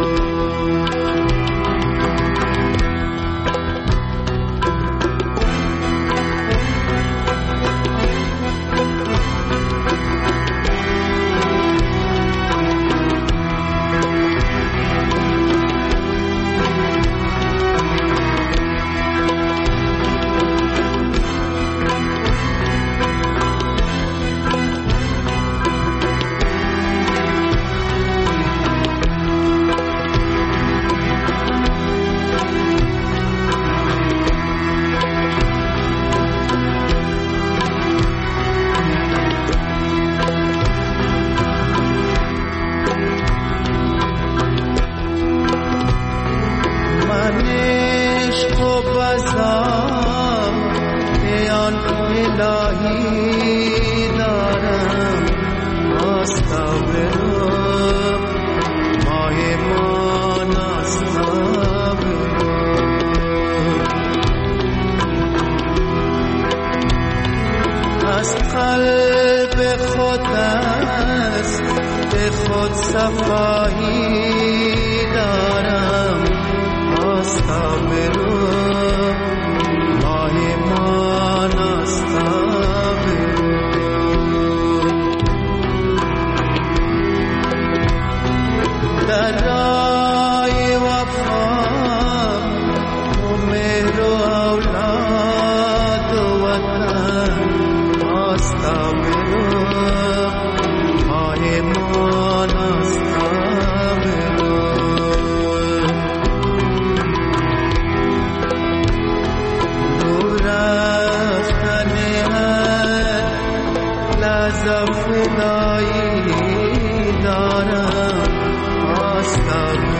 الهی دارم آستا برو ماه مان آستا برو از قلب خود دست به خود صفایی دارم آستا برو ماه ما ناستا برو در رای وفا و مهر و اولاد و وطن آستا برو ماه ما ناستا برو دور از تنهت لحظه فدایی دارم آستا برو